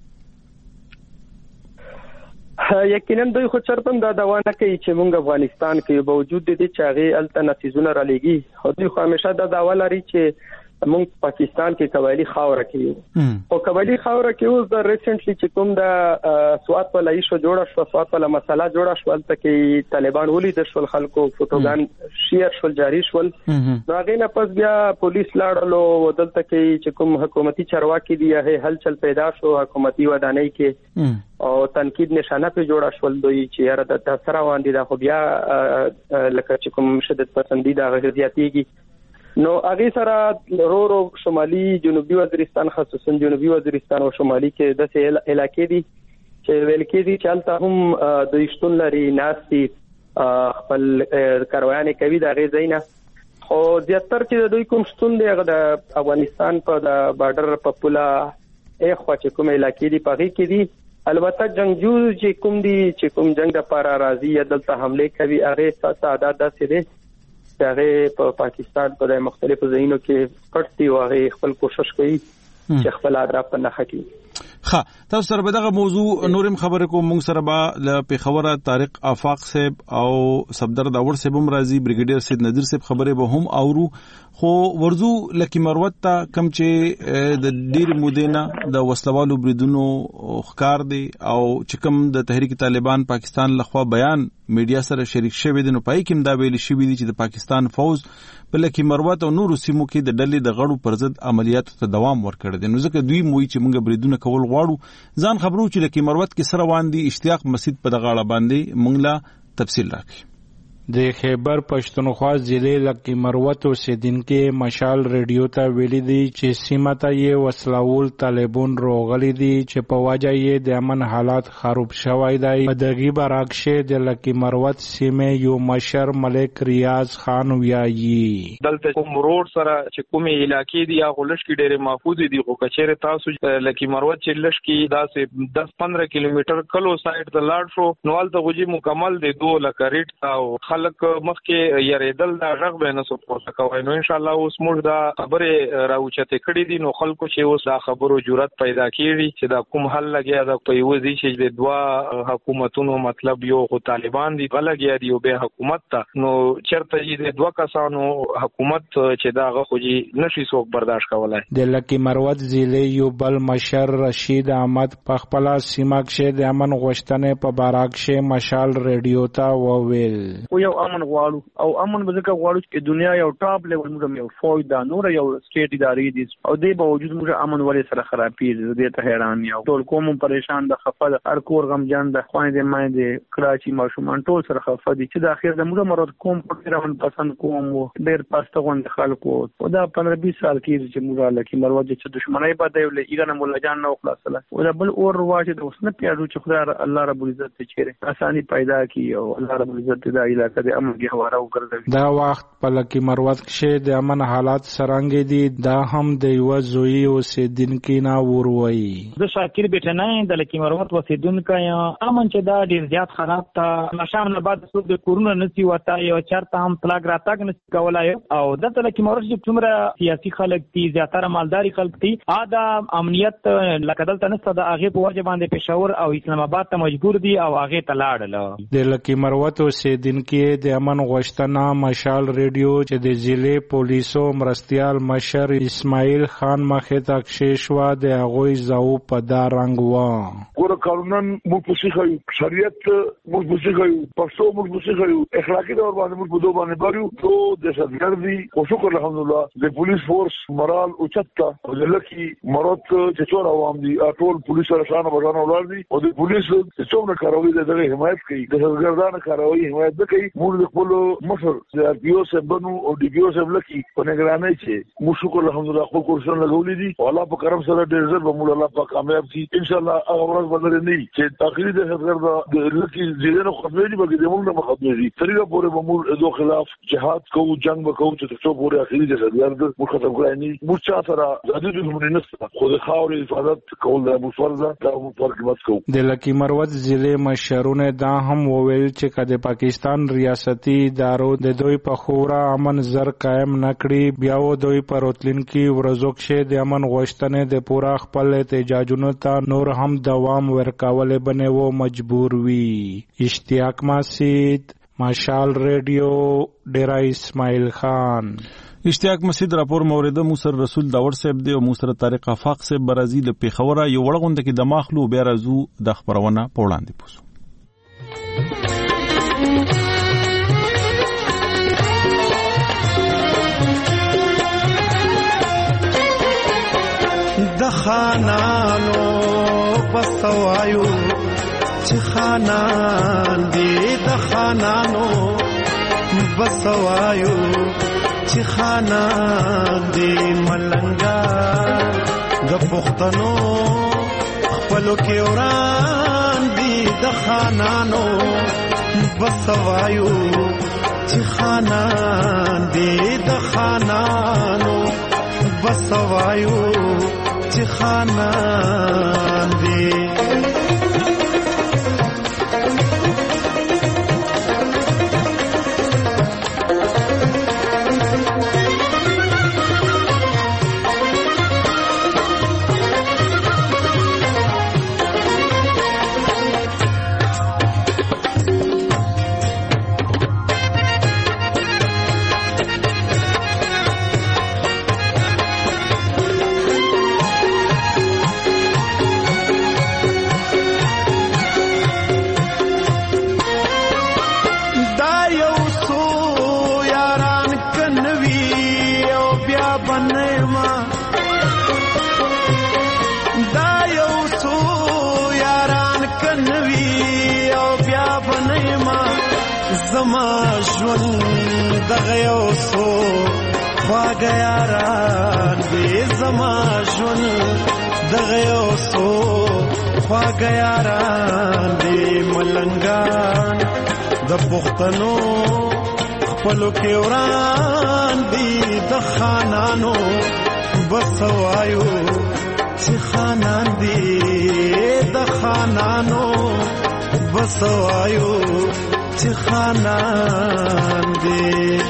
یقینا دوی خو چرته دا دوا نه کوي چې موږ افغانستان کې باوجود د دې چې هغه الټرناتیوونه را لګي خو دوی خو همیشه دا دوا لري چې موږ پاکستان کې قبایلی خاور کې او قبایلی خاور کې اوس د ریسنټلی چې کوم د سوات په لای شو جوړه شو سوات په مسله جوړه شو تل کې طالبان ولید شول خلکو فوټوګان شیر شول جاری شول نو هغه نه پس بیا پولیس لاړلو ودلته کې چې کوم حکومتي چارواکي دی هغه هلچل پیدا شو حکومتي ودانۍ کې او تنقید نشانه په جوړه شول دوی چې یاره د تاثیر باندې دا خو بیا لکه چې کوم شدت پسندیده غزياتيږي نو هغه سره رو رو شمالي جنوبي وزیرستان خصوصا جنوبي وزیرستان او شمالي کې د سه علاقې دي چې ویل کې دي چلته هم د ایشتون لري ناسي خپل کاروانې کوي د غي زینا خو زیاتره چې دوی کوم شتون دی هغه د افغانستان په د بارډر په پولا اخوا چې کوم علاقې دي پغې کې دي البته جنگجو چې کوم دي چې کوم جنگ د لپاره راځي دلته حمله کوي هغه تعداد داسې دي هغه په پاکستان په د مختلفو ځایونو کې پټ دي او هغه خپل کوشش کوي چې خپل اهداف په نخښه کړي ښه تاسو سره به دغه موضوع نورم خبرې کوم. موږ سره به ل پیښوره طارق آفاق صاحب او صفدر داور صاحب هم راځي، بریګیډیر سید نذیر صاحب خبرې به هم اورو. خو ورزو لکه مروت ته کم چې د ډیر مودینا د وسلوالو بریدونو ښکار دی او چې کوم د تحریک طالبان پاکستان لخوا بیان میډیا سره شریک شوی دی، نو پای کې دا ویل شوی دی چې د پاکستان فوج په لکه مروت او نورو سیمو کې د ډلې د غړو پر ضد عملیاتو ته دوام ورکړ دی. نو ځکه دوی موي چې موږ بریدونه کول غواړو، ځان خبرو چې لکه مروت کې سره وان دي اشتیاق مسجد په دغه اړه باندې موږ لا تفصیل راکړي. د خیبر پښتونخوا ضلع لکی مروت اوسیدونکو مشال ریډیو ته ویلي دي چې سیمه ته یې وسلوال طالبان روغلي دي چې په وجه یې د امن حالات خراب شوی دی. په دغه برعکس د لکی مروت سیمه یو مشر ملک ریاض خان ویایي دلته کوم روډ سره چې کومه علاقې دي هغه لشکې ډېر محفوظ دي. خو کچېره تاسو لکی مروت چې لشکې داسې دس پندرہ کیلومتر کلو سایډ ته لاړ شو نو الته غوږی مکمل دي دوه لکه ریټ او خلک مخکې یریدل دا غږ به نه سپورټ کوي. نو ان شاء الله اوس موږ دا خبره راوچته کړې دي نو خلکو چې اوس دا خبرو جرأت پیدا کړي چې دا کوم حل لګیا دا په یو ځای چې د دوا حکومتونو مطلب یو خو طالبان دي بلګیا دي او به حکومت ته نو چرته چې د دوا کسانو حکومت چې دا غو چې نشي څوک برداشت کولای. د لکی مروت ضلع یو بل مشر رشید احمد په خپل سیمه کې د امن غوښتنې په بارکشه مشال ریډیو ته وویل یو امن غواړو او امن به ځکه غواړو چې دنیا یو ټاپ لیول موږ یو فوج دا نور یو سټیټ ادارې دي او د باوجود موږ امن ولې سره خرابېږي دې ته حیران یو ټول کوم پریشان د خفه د هر کور غم جان د خويندې مایندې کراچي ماشومان ټول سره خفه دي چې د اخر د موږ مراد کوم پرون پسند کوم ډېر پاسته غوند خلکو او دا پندرہ بیس سال کې چې موږ لکه مروت چې دښمنۍ په دی ولې ایران مولا جان نو خلاصله او دا بل اور واجه د وسنه پیاړو چې خدای الله رب العزت ته چیرې اساني پیدا کی او الله رب العزت دا علاقه د امن کې هواره وکړي. دا وخت په لکی مروت کې د امن حالات سرنګ دي دا هم د یو زوی اوسیدونکو نه وروي. زه شاکر بیٹنای د لکی مروت اوسیدونکو امن چې دا ډیر زیات خراب تا نشام نه بعد څو د کورونا نسی وتا یو چرته هم طلاق راتګ نس کولای او د لکی مروت چې څومره سیاسي خلک دي زیاتره مالداري خلک دي ادا امنیت لکدل تنسته د هغه په وجه باندې پېښور او اسلام آباد ته مجبور دي او هغه ته لاړل. د لکی مروت اوسیدونکو د امن غوښتنه مشال ریډیو چې د ضلع پولیسو مرستيال مشر اسماعیل خان مخه ته کښېشوا د هغوی زاو په دا رنګ و ګور قانون مو پوښیږي شریعت مو پوښیږي پښتو مو پوښیږي اخلاقی ډول باندې مو په دوه باندې باريو ته د شذګردي او شکر الحمدلله د پولیس فورس مرال او چتا او د لکی مراد چې ټول عوام دي ټول پولیس سره شانه بشانه ولر دي او د پولیس چې څومره کاروي دغه حمایت کوي د شذګردانه کاروي حمایت کوي موږ د خپل مشر د ار پی او سره بنو او ډي پی او سره لکی په نگرانۍ چې مو شکر الحمدلله خپل کورسونه لګولې دي او الله په کرم سره ډېر زر به موږ الله په کامیاب شي ان شاء الله هغه ورځ بدل نه چې تاخيري د شذګرد د لکی زیدنه خپلې دي بلکې د موږ نه مخاطب دي طریقه پورې به موږ د خلاف جهاد کوو جنگ وکړو چې څو پورې اخیری د شذګرد مو ختم کړای نه مو چا سره د دې موږ نه نسته خو د خاورې حفاظت کول د مو فرض ده او پرګمت کوو. د لکی مروت ضلع مشرونه دا هم وویل چې کله پاکستان ریاستي ادارو د دوی په خورا امن زر قائم نکړي بیا و دوی پر راتلونکي ورځو کې د امن غوښتنې د پورا خپل احتجاجونو ته نور هم دوام ورکول بنه و مجبور وي. اشتیاق مسجد مشال ریډیو ډیرا اسماعیل خان. اشتیاق مسجد راپور مورده موسر رسول داور صاحب دی او موسر طارق افاق صاحب برازي له پیښوره یو وړغونده کې د ماخلو بیا رازو د خبرونه په وړاندې پوسو. د خانانو بسوایو چې خانان دی د خانانو بسوایو چې خانان دی ملنګا د پښتنو خپلو کې وران دی د خانانو بسوایو چې خانان دی د خانانو بسوایو چې خانان دی. ما دا یو څو یاران کنوي او بیا بنئ ما زما ژوند دغه یو څو خواږه یاران دي زما ژوند دغه یو څو خواږه یاران دي ملنګان د پښتنو خپلو کې وران دي د خانانو بس وایو چې خانان دي د خانانو بس وایو چې خانان دي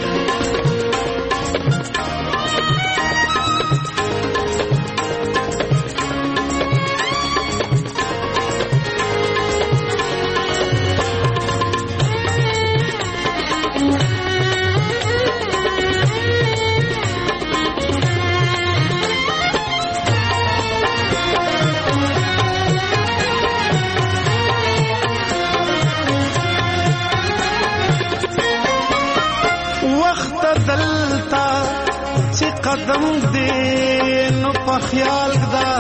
قدم دې نو په خیال دا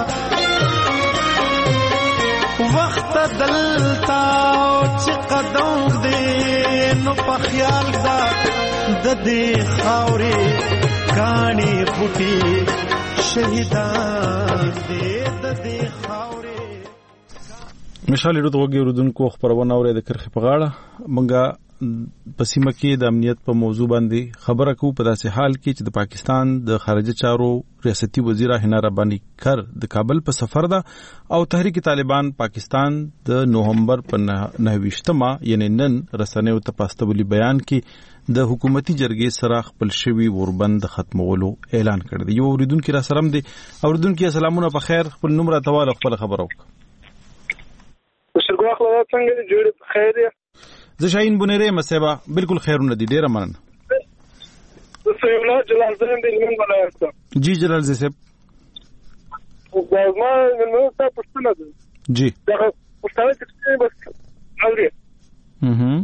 وخت دلتا چې قدم دې نو په خیال دا د دې خاورې کانی پټي شهیدان دې د دې خاورې مشال ورته وګورئ ردونکو خبرونه اوري د کرخه په غاړه مونږه پسیمه کې د امنیت په موضوع باندې خبره کوو په داسې حال کې چې د پاکستان د خارجه چارو ریاستي وزیره حنا ربانی کر د کابل په سفر ده او تحریک طالبان پاکستان د نوهمبر په نهویشتمه یعنی نن رسنیو ته پاستولی بیان کې د حکومتي جرګې سره خپل شوی وربند ختمولو اعلان کړ دی. یو اوریدونکو را سلام دی اوریدونکو سلامونه په خیر خپل نوم را تواله خپل خبرو شکر خو څنګه جوړ په خیر دی زه شاهین بنيري مسبا بالکل خیرونه دي ډیره مننه. سیولا جلال زين د لمن ولایت جی جلال زي صاحب ما نو تاسو پښتنه دي جی دا پښتنه چې بس اوري اها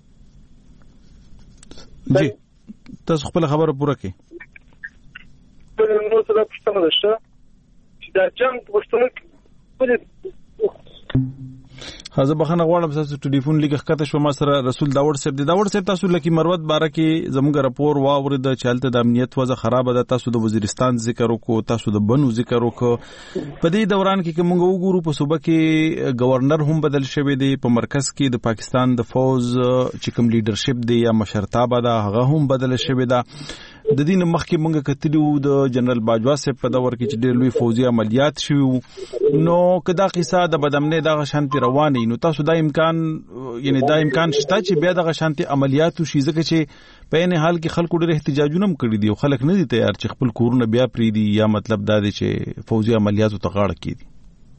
جی تاسو خپل خبره پوره کړئ نو څه پښتنه ده چې دا جنگ پښتنه حاضر بخنه غواړم تاسو ټلیفون لیک ښکته شو ما سره رسول داوړ صاحب دی داوړ صاحب تاسو لکه مروت باره کې زموږ راپور واورید چالت د امنیت وضع خراب ده تاسو د وزیرستان ذکر وکړو تاسو د بنو ذکر وکړو په دې دوران کې موږ وګورو په صوبه کې گورنر هم بدل شوی دی په مرکز کې د پاکستان د فوز چې کوم لیډرشپ دی یا مشرتابه ده هغه هم بدل شوی ده د دین مخکې مونږ کتلو د جنرال باجوا صاحب په دور کې چې ډېر لوی فوجي عملیات شوه نو کدا قصه د بدامنې د شانتي رواني نو تاسو دا امکان یعنی دا امکان شته چې بیا د شانتي عملیات شي ځکه چې په نه حال کې خلکو ډېر احتجاجونه کړي دي او خلک نه دي تیار چې خپل کورونه بیا پری دي یا مطلب دا دی چې فوجي عملیاتو ته غاړه کړي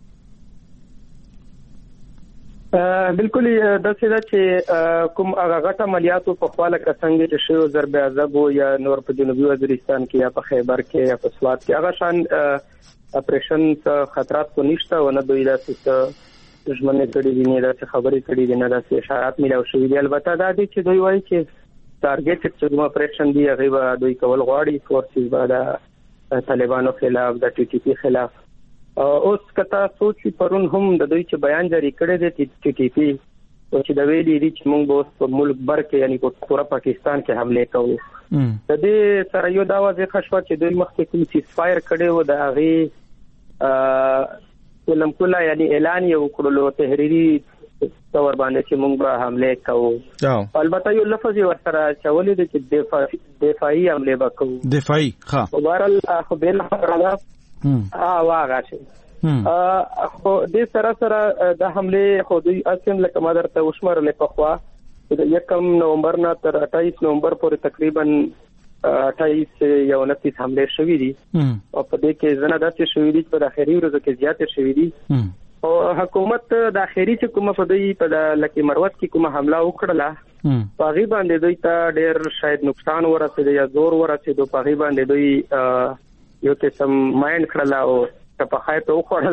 بالکل د څه دا چې کوم هغه غټه عملیاتو په خواله کسانګي چې شو ضرب عذاب یا نور په جنوبي وزیرستان کې یا په خیبر کې یا په سوات کې هغه شان اپریشن خطرات کو نشته ونه دوی داسې دشمن کړي دي نه داسې خبرې کړي دي نه داسې اشارات ملو شوې دي البته دا دي چې دوی وایي چې ټارګټ چې کوم اپریشن دی هغه به دوی کول غواړي فورسز به د طالبانو خلاف د ټي ټي پی خلاف اوس کتا سوچي پرون هم د دوی چې بیان جاری کړی دی ټي ټي پی او چې د ویلي دي چې موږ به په ملک بر کې یعنی په پورا پاکستان کې حمله کوو د دې سره یو دا واضح شو چې دوی مخکې کوم سیز فایر کړي و د هغه ولم کله یعنی اعلان یو کړلو تحریری تور باندې چې موږ به حمله کوو البته یو لفظ ورسره چولې دي چې دفاعي دفاعي حمله وکړو دفاعي ښه وبارل خو بل خبره اه واغه شي ا خو دې سره سره د حمله خو دوی اسیم لکه مادر ته وشمر له پخوا د یکم نومبر نه تر اٹھائیس نومبر پورې تقریبا اٹھائیس یا انتیس حمله شوې دي او په دې کې زنه داسې شوې دي په اخري ورځو کې زیاتې شوې دي او حکومت د اخري چې کومه په دې په لکه مروت کې کومه حمله وکړه په غي باندې دوی ته ډېر شاید نقصان ورسېد یا زور ورسېد په غي باندې دوی یو قسم مایند کړل او په خای په وخړل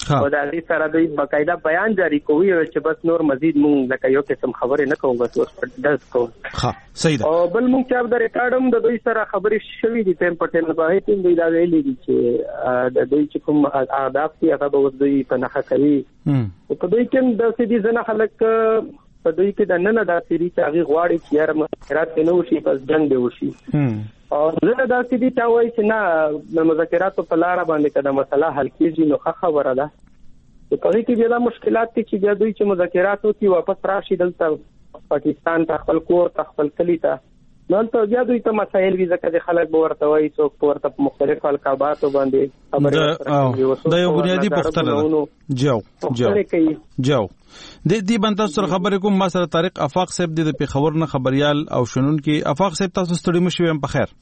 او دا غي سره دوی باقاعده بیان جاری کوي چې بس نور مزید مونږ لکه یو قسم خبرې نه کوو بس اوس داس کوو. ها صحیح ده. او بل مونږ چې د ریکارډوم د دوی سره خبرې شوې دي ټیم په ټیم باندې تیم دوی دا ویلي دي چې د دوی چې کوم اهداف دي هغه به دوی په نخښه کوي. او په دوی کې د سړي ځنه خلک په دوی کې د نن د سړي چې هغه غواړي چې یاره مذاکرات نه وشي بس جنگ دی وشي. او زه دا سړي ته وایي چې نه د مذاکراتو په لار باندې کله مسله حل کیږي نو ښه خبره ده. په دې کې بیا مشکلات دي چې بیا دوی چې مذاکرات وکړي واپس راشي دلته پاکستان ته خپل کور ته خپل کلی ته نو ته بیا دوی ته مسایل وي ځکه د خلک به ورته وایي څوک ورته په مختلف القاباتو باندې خبرې دا یو بنیادی پوښتنه ده. جو جو جو د دې باندې تاسو سره خبرې کوم ما سره طارق افاق صاحب د پیښور نه خبريال او شنن کې افاق صاحب تاسو ستړي مشوي هم په خیر.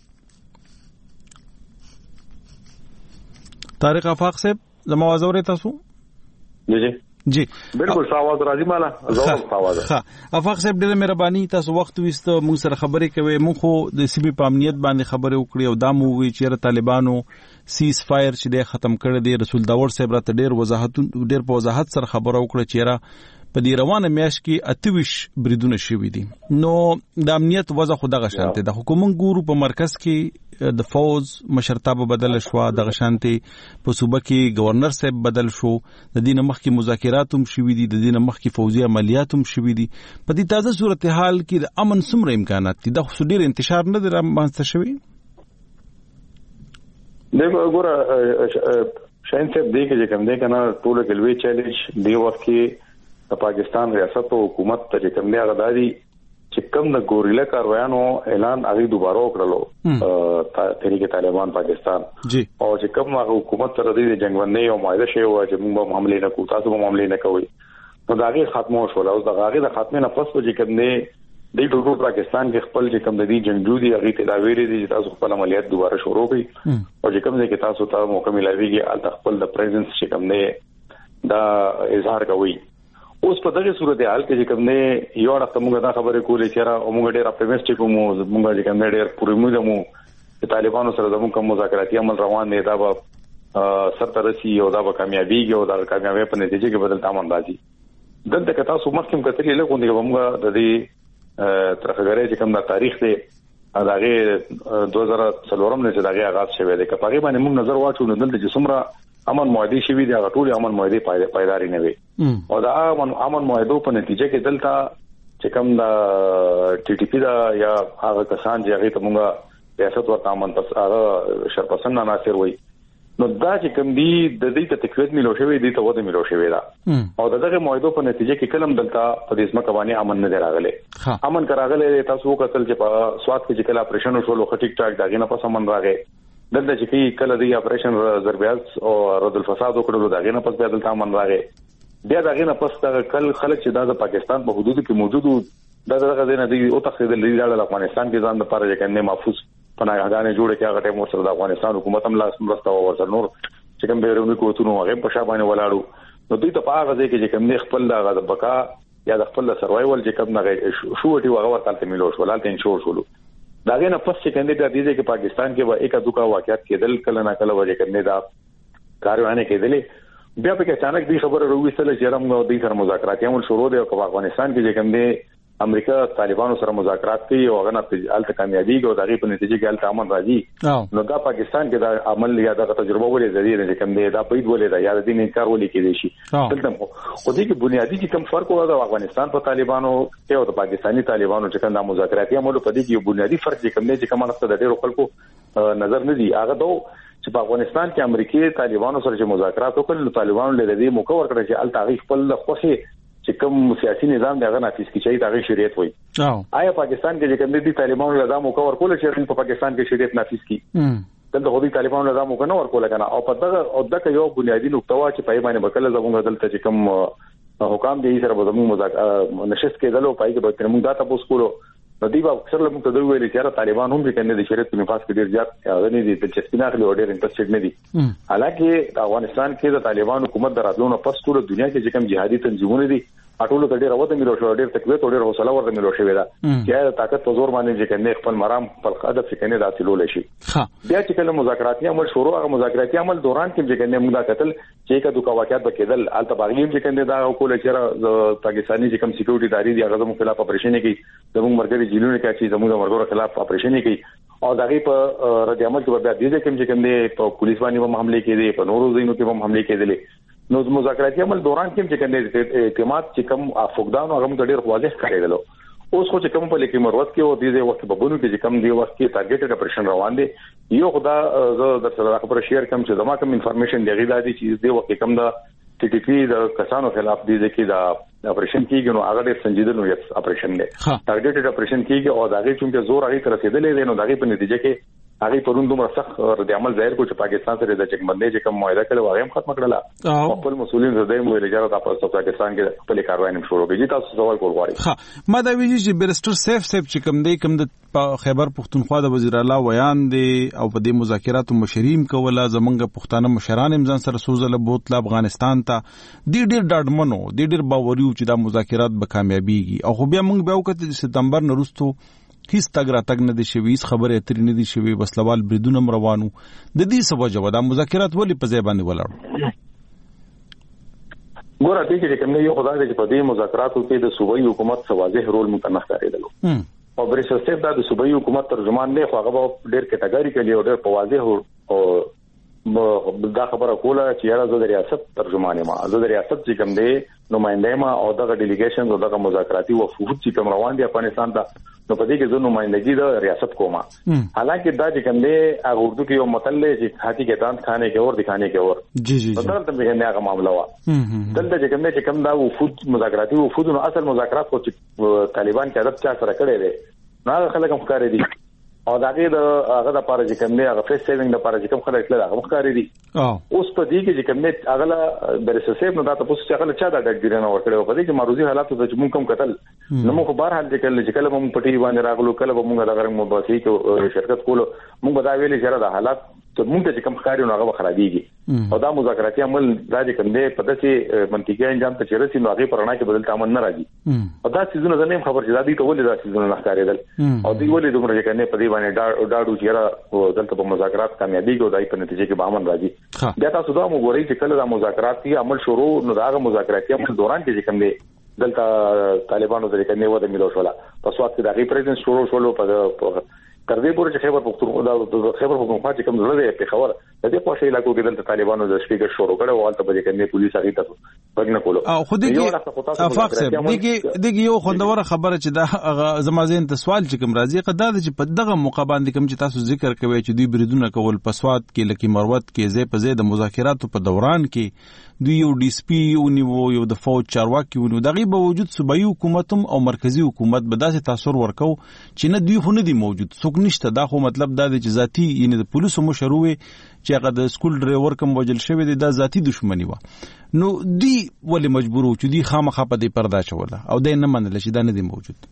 طارق افاق صاحب زما आवाज اورئ تاسو؟ جی جی جی بالکل ساواز راځي مالا زوال ساواز. ها افاق صاحب ډېر مهرباني تاسو وخت وست مونږ سره خبرې کوي. مونږ خو د سیمې په امنیت باندې خبرې وکړې او دا مو وی چې طالبانو سیز فایر چې د ختم کړی دی. رسول داور صاحب راته ډېر وضاحت ډېر په وضاحت سره خبره وکړه چې را په دې روانه میاشت کې اتویش بریدونه شوي دي. نو د امنیت وضع خو دغه شانته د حکومت ګورو په مرکز کې د فوز مشرتابه بدل شو دغه شانته په صوبه کې گورنر صاحب بدل شو د دین مخکې مذاکرات هم شوي دي د دین مخکې فوزي عملیات هم شوي دي. په دې تازه صورتحال کې د امن څومره امکانات دي؟ د خو ډیر انتشار نه دی رامنځته شوی. دغه ګوره شاین صاحب دی چې کوم دی کنه ټول کلوي چیلنج دی وخت کې د پاکستان ریاست او حکومت ته کوم دی غداري چې کوم د ګوریلا کاروانو اعلان هغه دوباره وکړلو تحریک طالبان پاکستان جی او چې کوم حکومت سره د جنگوندۍ او معاهده شوی و چې موږ حمله نه کوو تاسو به حمله نه کوئ نو دا غي ختمو شو او دا غي د ختمه نه پس چې کوم دی د ټول پاکستان کې خپل چې کوم د دې جنگجو دي هغه ته دا ویلي دي چې تاسو خپل عملیات دوباره شروع کړئ او چې کوم دی کې تاسو ته موقع ملایويږي ال خپل د پریزنس چې کوم دی دا اظهار کوي. اوس په دغه صورت حال کې چې کوم نه یو وخت موږ دا خبرې کولې چې را موږ ډېر اپټیمستیک وو موږ چې کوم ډېر پوره موږ مو چې طالبانو سره زموږ کوم مذاکراتي عمل روان دي دا به سرترسي او دا به کامیابیږي او دا کامیابی په نتیجه کې بدل تامن راځي. دلته که تاسو مخکې کتلې له کومه موږ د دې ترخګرې چې کوم د تاریخ دی هغه دوه هزار څلورم نه چې دا آغاز شوی دی که په غیبه موږ نظر واچو نو دلته چې څومره امن معاهده شوی دی هغه ټول امن معاهده پایداري نه وي او دا امن امن معاهده په نتیجه کې دلته چې کوم د ټي ټي پی دا یا هغه کسان چې هغه ته موږ ریاست ورته امن پس هغه شرپسند عناصر وي نو دا چې کوم دی د دې ته تقویت ملو شوی دی ته وته ملو شوی دا او دغه معاهده په نتیجه کې کلم دلته په دې اسمه کوي امن نه راغله امن کراغله تاسو وکتل چې په سواد کې چې کله اپریشن وشو خو ټیک ټاک داغه نه پس امن راغی دلته چې کله دی اپریشن ضربیات او رد الفساد وکړو داغه نه پس بیا دلته امن راغی بیا داغه نه پس کل خلک چې د پاکستان په حدود کې موجود د دغه نه دی او تخریدل دی د افغانستان کې ځان لپاره چې کنه محفوظ پناهګانې جوړه کې هغه ټیم سره د افغانستان حکومت هم لاس مرسته ورسره نور چې کوم بیرونی کوتونو هغه په شابهانه ولاړو نو دوی ته په هغه ځای کې چې کوم نه خپل د بقا یا د خپل سروایول چې کوم نه شو ټي هغه ورته ملو شو لاته انشور شو داغه نه پس چې کنده د دې چې پاکستان کې به یک دوکا واقعیت کېدل کله نه کله وجه کنده دا کاروانه کېدلې بیا په اچانک دې خبره رويستل چې رم نو د سر مذاکرات عمل شروع دي او افغانستان کې چې کنده امریکا طالبانو سره مذاکرات کوي او هغه نه الته کامیابی او دغه په نتیجه کې الته امن راځي نو دا پاکستان کې دا عمل یا د تجربه ولې زیاده چې کوم دی دا پېد ولې دا یا د دې انکار ولې کېدی شي دلته خو دې کې بنیادی چې کوم فرق و د افغانستان په طالبانو او د پاکستاني طالبانو چې کوم مذاکراتي عمل په دې کې یو بنیادی فرق چې کوم دی چې کوم نقطه د ډیرو خلکو نظر نه دی هغه دو چې په افغانستان کې امریکای طالبانو سره چې مذاکرات وکړل طالبانو له دې موقع ورکړل چې الته غي خپل خوخي چې کوم سیاسي نظام دغه نافذ کی چې دغه شریعت وای آیا پاکستان کې چې کوم دي طالبانو له دامو کور کول چې په پاکستان کې شریعت نافذ کی دلته خو دي طالبانو له دامو کنه ورکول کنه او په دغه او دغه یو بنیادی نقطه وا چې پای باندې وکړل زموږ دلته چې کوم حکام دي سره زموږ مذاکره نشست کېدل او پای کې به موږ دا تاسو کولو نو دی به اکثر لمو ته دوی ویل چې طالبان هم کنه د شریعت په نفاذ کې ډیر زیات غني دي چې سپیناخلي او ډیر انټرېسټډ نه دي حالکه افغانستان کې د طالبان حکومت دراتلو نه پس ټول دنیا کې چې کوم جهادي تنظیمونه دي اټولو ته ډیر وته ملو شو ډیر تقویت ډیر حوصله ورته ملو شوې ده چې طاقت په زور باندې چې کنه خپل مرام خپل هدف چې کنه راتلول شي بیا چې کله مذاکراتي عمل شروع هغه مذاکراتي عمل دوران کې چې کنه موږ قتل چې کا دوه واقعیت بکیدل الته باغلیم چې کنه دا کول چې پاکستاني چې کوم سکیورټي ادارې دي هغه زموږ خلاف اپریشن کوي زموږ مرګري جیلونه کوي چې زموږ مرګرو خلاف اپریشن کوي او دغه په رد عمل کې بیا دې کوم چې کنه په پولیس باندې هم حمله کړي په نورو ځینو کې هم حمله کړي نو مذاکراتي عمل دوران کې چې کنه اعتماد چې کوم افغان هغه هم ډېر واضح کړی اوس خو چې کوم په لیکي مروت کې او دې وخت په بونو کې چې کوم دی وخت کې ټارګټډ اپریشن روان دي یو خدا زه در سره خبر شیر کوم چې زما کوم انفارمیشن دی غیلا دي چې دې وخت کوم دا ټي ټي پی د کسانو خلاف دي چې دا اپریشن کیږي نو هغه ډېر سنجیده نو یو اپریشن دی ټارګټډ اپریشن کیږي او دا غي چې زور هغه تر رسیدلې نو دا غي په نتیجه کې هغه پرون دومره سخت رد عمل ظاهر کو چې پاکستان سره د چکمندې چې کوم معاهده کړو هغه هم ختم کړل خپل مسؤلین زده مو لګاره تاسو په پاکستان کې خپل کاروای نه شروع کړي تاسو سوال کول غواړئ ها ما دا ویلي چې بیرستر سیف سیف چې کوم دی کوم د خیبر پختونخوا د وزیر اعلی ویان دی او په دې مذاکراتو مشریم کوله زمونږ پښتانه مشران هم ځان سره سوزله بوتل افغانستان ته دی ډیر ډاډمنو دی ډیر باوري چې دا مذاکرات به کامیابیږي او خو بیا موږ به وکړو چې سپتمبر نه وروسته هیڅ تګ را تګ نه دي شوی هیڅ خبره اترې نه دي شوی وسلوال بریدونه روانو د دې سبب جواب د مذاکرات ولې په ځای باندې ولاړ ګوره دې چې کوم یو خدای دې په دې مذاکراتو کې د صوبایي حکومت سوازه رول متنخ کړی او برسل سیف دا د صوبایي حکومت ترجمان دی خو هغه ډېر کټګوري کې او ډېر په واضح او دا خبره کوله چې یاره زه د ریاست ترجمان یم زه د ریاست چې کوم دی نمائنده ما او دغه ډیلیګیشن او دغه مذاکراتي وفود چې کوم روان دي افغانستان ته نو په دې کې زه نمائندګي د ریاست کومه حالانکه دا چې کوم دی هغه اردو کې یو متل دی چې هاتي کې دانت خانه کې اور دکھانے کې اور جی جی دا ته به نه هغه معاملہ وا دلته چې کوم دی چې کوم دا وفود مذاکراتي وفود نو اصل مذاکرات کو چې طالبان کې عدد چا سره کړي دي نو خلک هم ښکاري دي او داګه د هغه د پاره چې کوم دی هغه فیس سیوینګ د پاره چې کوم خلک له هغه ښکاري دي اوس په دې کې چې کوم دی هغه له برسسیب نو دا تاسو چې هغه چا د ډګیرنه ورکړو په دې کې ماروزي حالات ته چې موږ کوم قتل نو موږ بهر حال چې کله چې کله موږ پټي باندې راغلو کله موږ د غرنګ مباسي کې شرکت کولو موږ دا ویلي چې دا حالات ته موږ چې کوم ښکاري نو هغه خرابيږي او دا مذاکراتي عمل دا چې کوم دی په داسې منطقي انجام ته چیرې نو هغه پرونه کې بدل تامن نه راځي او دا څه نه زنه خبر چې دا دي ته ولې دا څه نه ښکارېدل او دوی ولې دومره چې کنه په دې باندې ډاډو چې دلته په مذاکرات کامیابیږي او دای په نتیجه کې به امن راځي بیا تاسو دا وګورئ چې کله دا مذاکراتي عمل شروع نو دا مذاکراتي عمل دوران کې کوم دی دلته طالبانو د کنه و د میلو شولا په سواد کې د غي پریزیدنت شروع شولو په تر دې پورې چې خیبر پختونخوا د خیبر پختونخوا چې کوم ضرورت دی په خبر د دې په شی علاقو کې دلته طالبانو د سپیکر شروع کړو او البته به کنه پولیس هغه ته بګنه کولو او خو دې افاق صاحب دغه دغه یو خوندوره خبره چې دا زمازین ته سوال چې کوم راځي قدا چې په دغه موقع باندې کوم چې تاسو ذکر کوي چې دوی بریدونه کول په سواد کې لکه مروت کې زې په زې د مذاکراتو په دوران کې دوی یو ډي اس پی یو نیو یو د فوج چارواکي ونو دغه به وجود صوبایي حکومت او مرکزی حکومت به داسې تاثیر ورکو چې نه دوی خو نه دي موجود څوک نشته دا خو مطلب دا دی چې ذاتی یعنی د پولیسو مشروع چې هغه د سکول ډرایور کوم وجل شوی دی دا ذاتی دښمنی و نو دی ولې مجبور و چې دی خامخا په دې پردا چوله او دا نه منل چې دا نه دی موجود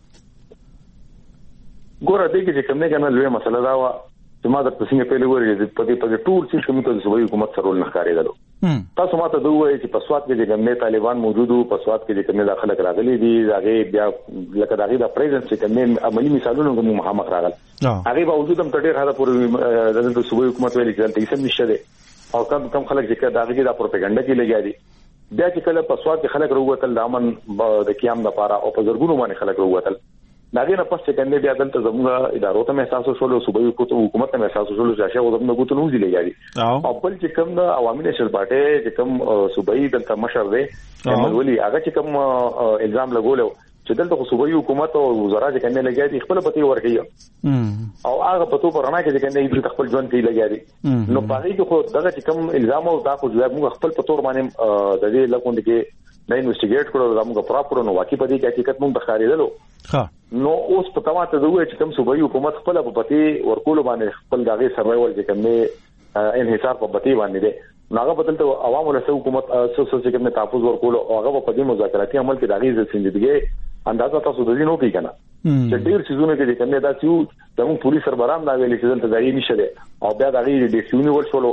ګوره دې کې کوم نه کنه لوی مسله دا و چې ما د پسینه په لور یې په دې په ټول څه کوم ته صوبایي حکومت سره نه ښکارېدل تاسو ماته دوی وایي چې په سواد کې د ګمنه طالبان موجود وو په سواد کې د ګمنه داخله راغلي دي هغه بیا لکه دغه د پریزنت چې ګمنه عملی مثالونه کوم مخامخ راغل هغه باوجود هم ډېر هدا پورې د صوبایي حکومت ویلي چې دلته هیڅ نشته دي او کم کم خلک چې دغه د پروپاګاندا کې لګیا دي بیا چې کله په سواد کې خلک وروتل د امن د قیام لپاره او په زرګونو باندې خلک وروتل داګه نه پس چې کنده بیا دلته زموږه ادارو ته احساس شول او صوبایي حکومت ته احساس شول چې هغه زموږ غوته نو ځلې یاري او بل چې کوم د عوامي نشر باټه چې کوم صوبایي دلته مشر دی احمد ولی هغه چې کوم الزام لګول چې دلته صوبایي حکومت او وزرا چې کنده لګیا دي خپل پتی ورکړي او هغه پتو پرانا کې چې کنده خپل ژوند کې لګیا دي نو پاره کې خو دغه چې کوم الزام او دا خو جواب موږ خپل پتو باندې د دې لکوند کې نه انویسټیګیټ کړو دا موږ پراپر نو واقعي پدې کې حقیقت موږ بخاریدلو ها نو اوس په تمام ته دوی چې کوم صوبایي حکومت خپل په پتی ورکول باندې خپل داغه سروایول چې کوم انحصار په پتی باندې دي ناغه بدلته عوامو له حکومت سوسو چې کوم تحفظ ورکول او هغه په دې مذاکراتي عمل کې داغه زندګي اندازه تاسو د دې نو کې کنه چې ډیر سيزونه کې کوم دا چې زموږ پولیس سربرام دا ویلي چې دلته ځای نشته او بیا داغه د ډیسیونی ورشلو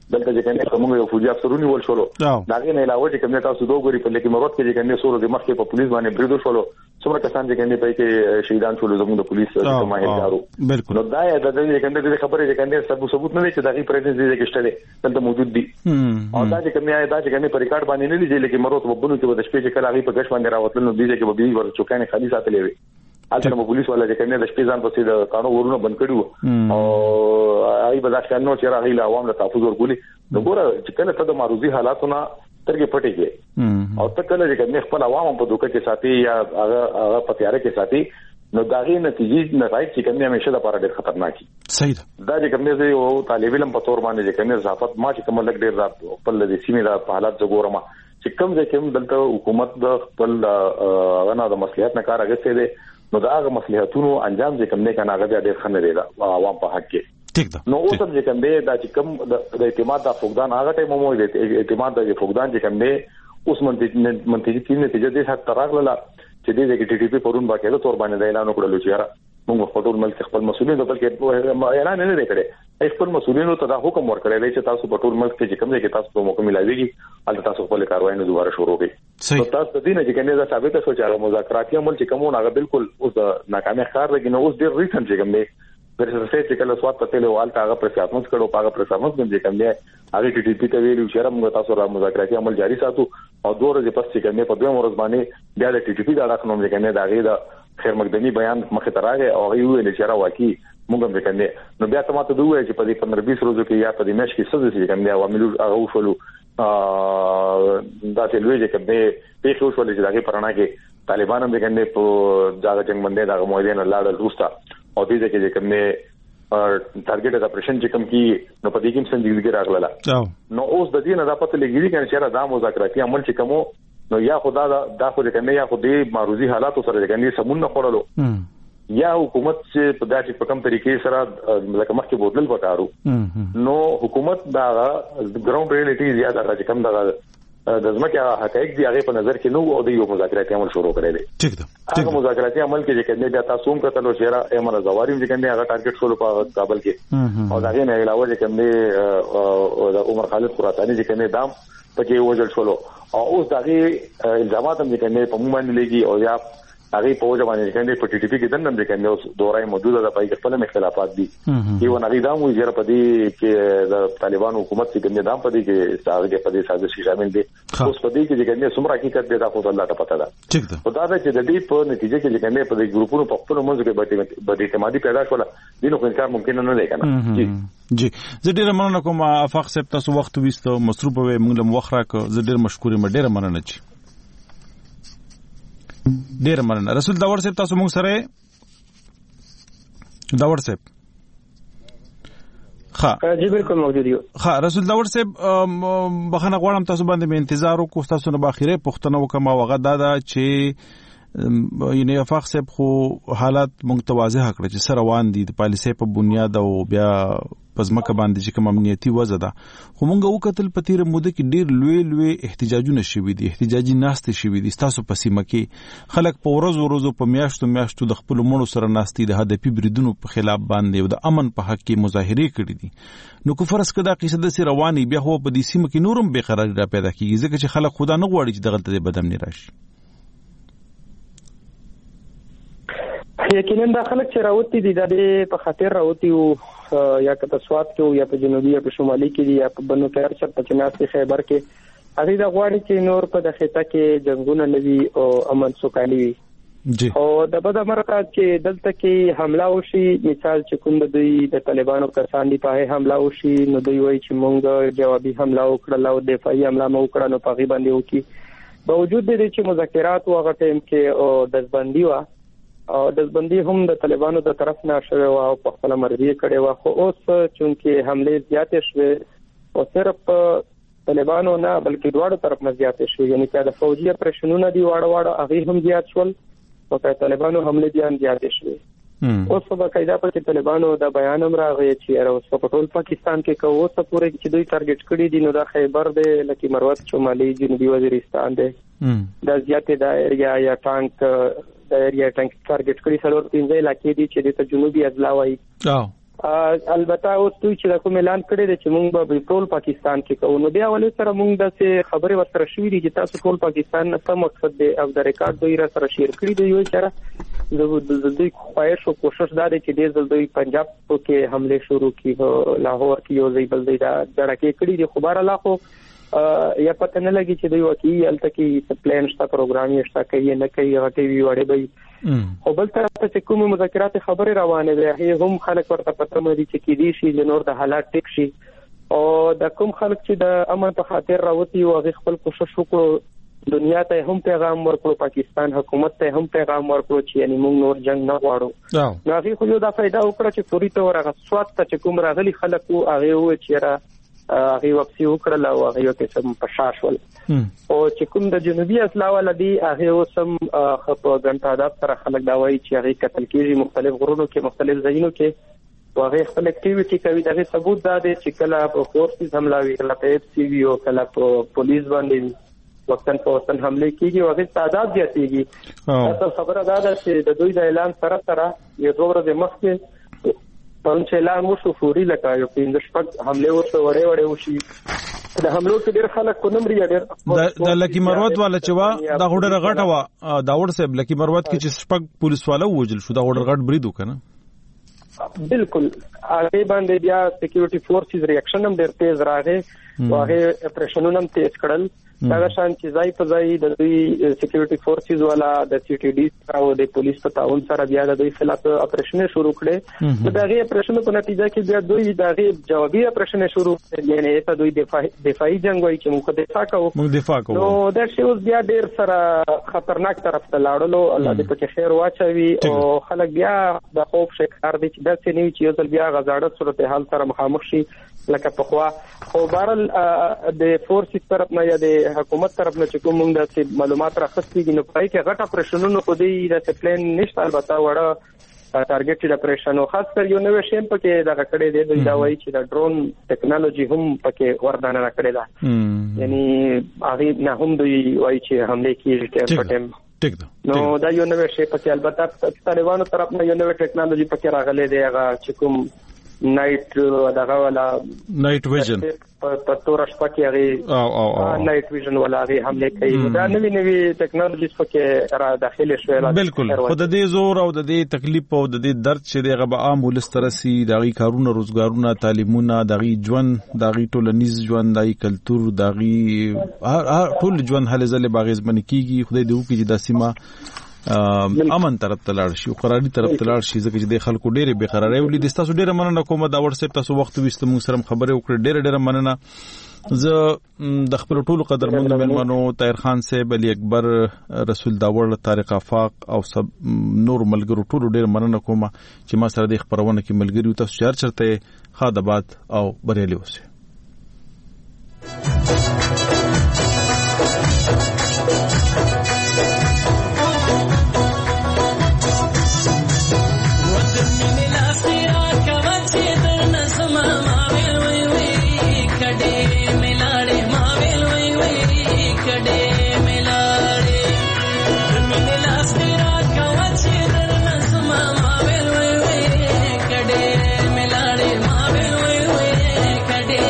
دلته چې کنه کومه یو فوجي افسرونی ول شولو دا غي نه علاوه چې کومه تاسو دوه غوري په لکه مراد کې چې کنه سورو د مخکې په پولیس باندې بریدو شولو څومره کسان چې کنه په کې شهیدان شول زموږ د پولیس د ماهرانو نو دا د دې کنه د خبرې چې کنه ثبوت ثبوت نه چې دغه پرېزنس دې کې شته دلته موجود دي او دا چې کومه دا چې کنه په ریکارډ باندې نه لري چې مراد وبونو چې د شپې چې کله هغه په ګش باندې راوتل نو دې چې به به ور چوکانه خالي ساتلې وي اته نو پولیس والا چې کنه د شپې ځان پسې د قانون ورونه بند کړو او آی به دا څنګه چې راغی له عوام له تحفظ ورغولي نو ګوره چې کله ته د معروضي حالاتونه ترګه پټي کې او ته کله چې کنه خپل عوام په دوکه کې ساتي یا هغه هغه په تیارې کې ساتي نو داغي نتیجې نه راځي چې کنه همیشه د لپاره ډېر خطرناک صحیح دا چې کومه زه یو طالب علم په تور باندې چې کنه ضعفت ما چې کوم لګ ډېر رات خپل د سیمې د حالات زګورم چې کوم ځکه کوم دلته حکومت د خپل غنا د مصلحت نه کار اغسته دي نو دا هغه مصلحتونو انجام چې کوم نه کنه هغه ډېر خنه دی دا عوام په حق کې ټیک ده نو اوس هم چې کوم دی دا چې کوم د اعتماد د فقدان هغه ټیم مو دی اعتماد د فقدان چې کوم دی اوس منځ منځ کې نتیجه دې حد تراغله چې دې کې ټي ټي پی پرون باقاعده تور باندې اعلان وکړل چې یاره موږ خپل ملک خپل مسؤلین د بلکې اعلان نه کړي خپل مسؤلینو ته دا حکم ورکړی دی چې تاسو په ټول ملک کې کوم ځای کې تاسو په موقع ملایويږي هلته تاسو خپل کاروایی نه دوباره شروع کړئ نو تاسو د دې نه چې کنه دا ثابت شو چې هغه مذاکراتي عمل چې کومه هغه بالکل اوس ناکامي ښکار دی نو اوس ډېر ریسن چې کوم دی پرسه چې کله سواد پته له والته هغه پرسیاسمنس کړو هغه پرسیاسمنس باندې کوم دی هغه ټي ټي پی ته ویلو چې موږ تاسو را مذاکراتي عمل جاری ساتو او دوه ورځې پس چې کوم په دوه ورځ باندې بیا د ټي ټي پی دا راخنوم چې کنه دا غي دا خیر مقدمي بیان مخه تراغه او هغه ویل چې را واقعي موږ هم وکنه نو بیا ته ماته دوه چې په دې پندرہ بیس ورځو کې یا په دې مېش کې څه دي چې کوم دی عوامل هغه وشولو دا چې لوی چې کوم دی په څو شولې چې دغه پرانا کې طالبان هم وکنه په ځاګه جنگ باندې دغه مویدین لاړ روستا او دې چې کوم دی ټارګټ د اپریشن چې کوم کی نو په دې کې سنجیدګي راغله نو اوس د دې نه دا پته لګیږي چې دا مذاکراتي عمل چې کومو نو یا خدا دا د خو کنه یا خو دې معروضي حالاتو سره کنه سمون نه خورلو یا حکومت چې په داسې په کوم طریقې سره لکه مخکې بوتل وکړو نو حکومت دا ګراوند ریالټي زیاده راځي کوم دا د ځمکه حقایق دی هغه په نظر کې نو او د یو مذاکراتي عمل شروع کړی دی ټیک ده هغه مذاکراتي عمل کې چې کنه بیا تاسو هم کتلو شهره ایمن زواریم چې کنه هغه ټارګټ شروع په کابل کې او دا غي نه علاوه چې کنه د عمر خالد قراتانی چې کنه دام پکې وژل شولو او اوس دغه الزامات هم چې کنه په موږ باندې لګي او یا هغه په وجه باندې کنه په ټي ټي پی کې دنه د کنه اوس دورای موجوده د پای خپل اختلافات دي یو نه دا مو یې په دې کې د طالبان حکومت چې کنه دام په دې کې ساده په دې سازش شامل دي اوس په دې کې چې کنه څومره حقیقت دی دا خو الله ته پته ده ټیک ده په دا چې د دې په نتیجه کې چې کنه په دې ګروپونو په خپل منځ کې به اعتمادي پیدا شول دینو خو انکار ممکن نه دی کنه جی جی زه ډیر مننه کوم افاق صاحب تاسو وخت وستو مصروف وې موږ له وخت راک زه ډیر مشکور یم ډیر مننه چی ډیر مننه رسول داور صاحب تاسو موږ سره داور صاحب ها جی بالکل موجود یو ها رسول داور صاحب بخنه غواړم تاسو باندې مې انتظار وکړم تاسو نه باخیره پښتنه وکم او غدا دا چې یعنی افاق صاحب خو حالات متوازه کړ چې سره روان دي د پالیسي په بنیاد او بیا پزماکه باندې چې کوم امنیتي وضع ده خو مونږ وکتل په تیر موده کې ډیر لوی لوی احتجاجونه شوي دي احتجاجي ناستې شوي دي تاسو په سیمه کې خلک په ورځ ورځ په میاشتو میاشتو د خپل مړو سره ناستي د هدفي بریدونو په خلاف باندې او د امن په حق کې مظاهره کړې دي نو کو فرض کړه قصه د سي رواني بیا هو په دې سیمه کې نورم بے قراری را پیدا کیږي ځکه چې خلک خدا نه غواړي چې دغه ته بدم نه راشي یقینا دا خلک چې راوتی دي د په خاطر راوتی او یا که په سواد کې یا په جنوبي یا په شمالي کې یا په بنو خیر چې په چناستي خیبر کې هغه دا غواړي چې نور په د خطه کې جنگونه لوي او امن سوکالي وي او د بده مرکه چې دلته کې حمله وشي مثال چې کوم د دوی د طالبانو کسان دی په حمله وشي نو دوی وایي چې مونږ جوابي حمله وکړه او دفاعي حمله مو وکړه نو په غي باندې وکي باوجود دې چې مذاکرات او هغه ټیم کې او دزبندي وا او دزبندي هم د طالبانو د طرف نه شوه او په خپل مرزي کړي وا خو اوس چې حمله زیاتې شوه او صرف طالبانو نه بلکې دواړو طرف نه زیاتې شوه یعنی چې د فوجي اپریشنونو دی واړه واړه هغه هم زیات شول او په طالبانو حمله دي هم زیاتې شوه اوس په قاعده په طالبانو د بیان هم راغی چې اوس په ټول پاکستان کې کوو څه پورې چې دوی ټارګټ کړی دي نو د خیبر دی لکه مروت شمالي جنوبي وزیرستان دی د زیاتې د ایریا یا ټانک د ایریا ټانک ټارګټ کړی څلور پنځه علاقې دي چې د جنوبي اضلاع وایي البته اوس دوی چې کوم اعلان کړی دی چې موږ به ټول پاکستان کې کوو نو بیا ولې سره موږ د څه خبره ورسره شوې دي چې تاسو ټول پاکستان نه څه مقصد دی او د ریکارډ دوی را سره شیر کړی دی یو چې د دوی خواهش او کوشش دا دی چې د دوی پنجاب کې حمله شروع کړي لاهور کې یو ځای بل دی دا ډړکې کړی دی خو بهر الله خو یا پته نه لګي چې دوی وکي الته کې پلان شته پروګرام یې شته کوي نه کوي هغه کوي وړي به خو بل طرف ته کوم مذاکرات خبرې روانه دي هغه هم خلک ورته پته مې دي چې کې دي شي نور د حالات ټیک شي او د کوم خلک چې د امن په خاطر راوتی او هغه خپل کوشش وکړو دنیا ته هم پیغام ورکړو پاکستان حکومت ته هم پیغام ورکړو چې یعنی موږ نور جنگ نه غواړو نو هغه خو یو د فائدہ وکړه چې فوري تور هغه سواد ته چې کوم راغلي خلک او هغه و چې را هغه واپسی وکړل او هغه یو قسم پشاشول او چې کوم د جنوبي اصلاح ولدي هغه وسم خپل غنټه د سره خلک دا وایي چې هغه قتل کیږي مختلف غرونو کې مختلف ځایونو کې واغې خپل اکټیویټي کوي دغه ثبوت دا دی چې کله په فورسز حمله وکړه په اف سی وی او کله په پولیس باندې وقتن په وقتن حمله کیږي واغې تعداد زیاتېږي تاسو خبره دا ده چې د دوی د اعلان سره سره یو څو ورځې مخکې پرون چې اعلان وشو فوري لکه یو پنځه شپږ حمله وشو وړې وړې وشي د حملو کې ډېر خلک کو نمرې ډېر د لکی مروت والا چې وا دا هډر غټه وا دا وړ صاحب لکی مروت کې چې شپږ پولیس والا وجل شو دا هډر غټ بریدو کنه بالکل هغه باندې بیا سکیورټي فورسز ریاکشن هم ډېر تیز راغی واغه اپریشنونه هم تیز کړل دا شان چې ځای په ځای د دوی سکیورټي فورسز والا د سی ټي ډي او د پولیس په تعاون سره بیا د دوی خلاف اپریشن شروع کړي د دغه اپریشن په نتیجه کې بیا دوی دغه جوابي اپریشن شروع کړي یعنی ته دوی دفاعي دفاعي جنگ وایي چې موږ دفاع کوو موږ دفاع کوو نو دا شی اوس بیا ډیر سره خطرناک طرف ته لاړلو الله دې پکې خیر واچوي او خلک بیا د خوف شکار دي چې د سینې چې یو ځل بیا غزاړه صورتحال سره مخامخ شي لکه په خوا خو بهرل د فورسز طرف نه یا د حکومت طرف نه چې کوم د معلومات راخستيږي نو پای کې غټ اپریشنونو کو دی د پلان نشته البته وړه ټارګټډ اپریشن او خاص کر یو نوې شیم پکې دا کړې دی دوی دا وایي چې د ډرون ټیکنالوژي هم پکې وردانه کړې ده یعنی هغه نه هم دوی وایي چې حمله کیږي ټیم په ټیم ټیک ده نو دا یو نوې شی پکې البته طالبانو طرف نه یو نوې ټیکنالوژي پکې راغلې دی هغه چې کوم نایټ دغه ولا نایټ ویژن په تور شپه کې هغه او او نایټ ویژن ولا هغه حمله کوي دا نوې نوې ټیکنالوژي پکې را داخله شوې بالکل خو د دې زور او د دې تکلیف او د دې درد چې دغه به عام ولسترسي دغه کارونه روزګارونه تعلیمونه دغه ژوند دغه ټولنیز ژوند دغه کلچر دغه ټول ژوند هله زله باغز باندې کیږي خدای دې وکړي چې د سیمه امن طرف ته لاړ شي او قراري طرف ته لاړ شي ځکه چې د خلکو ډېرې بے قراري ولې د تاسو ډېر مننه کوم دا واتس اپ تاسو وخت وست موږ سره خبرې وکړې ډېر ډېر مننه زه د خپل ټولو قدرمنو ملمنو طاهر خان صاحب علي اکبر رسول داور طارق افاق او سب نور ملګرو ټولو ډېر مننه کوم چې ما سره د خبرونه کې ملګری تاسو شهر چرته خادبات او بریالي اوسئ Kade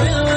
بالله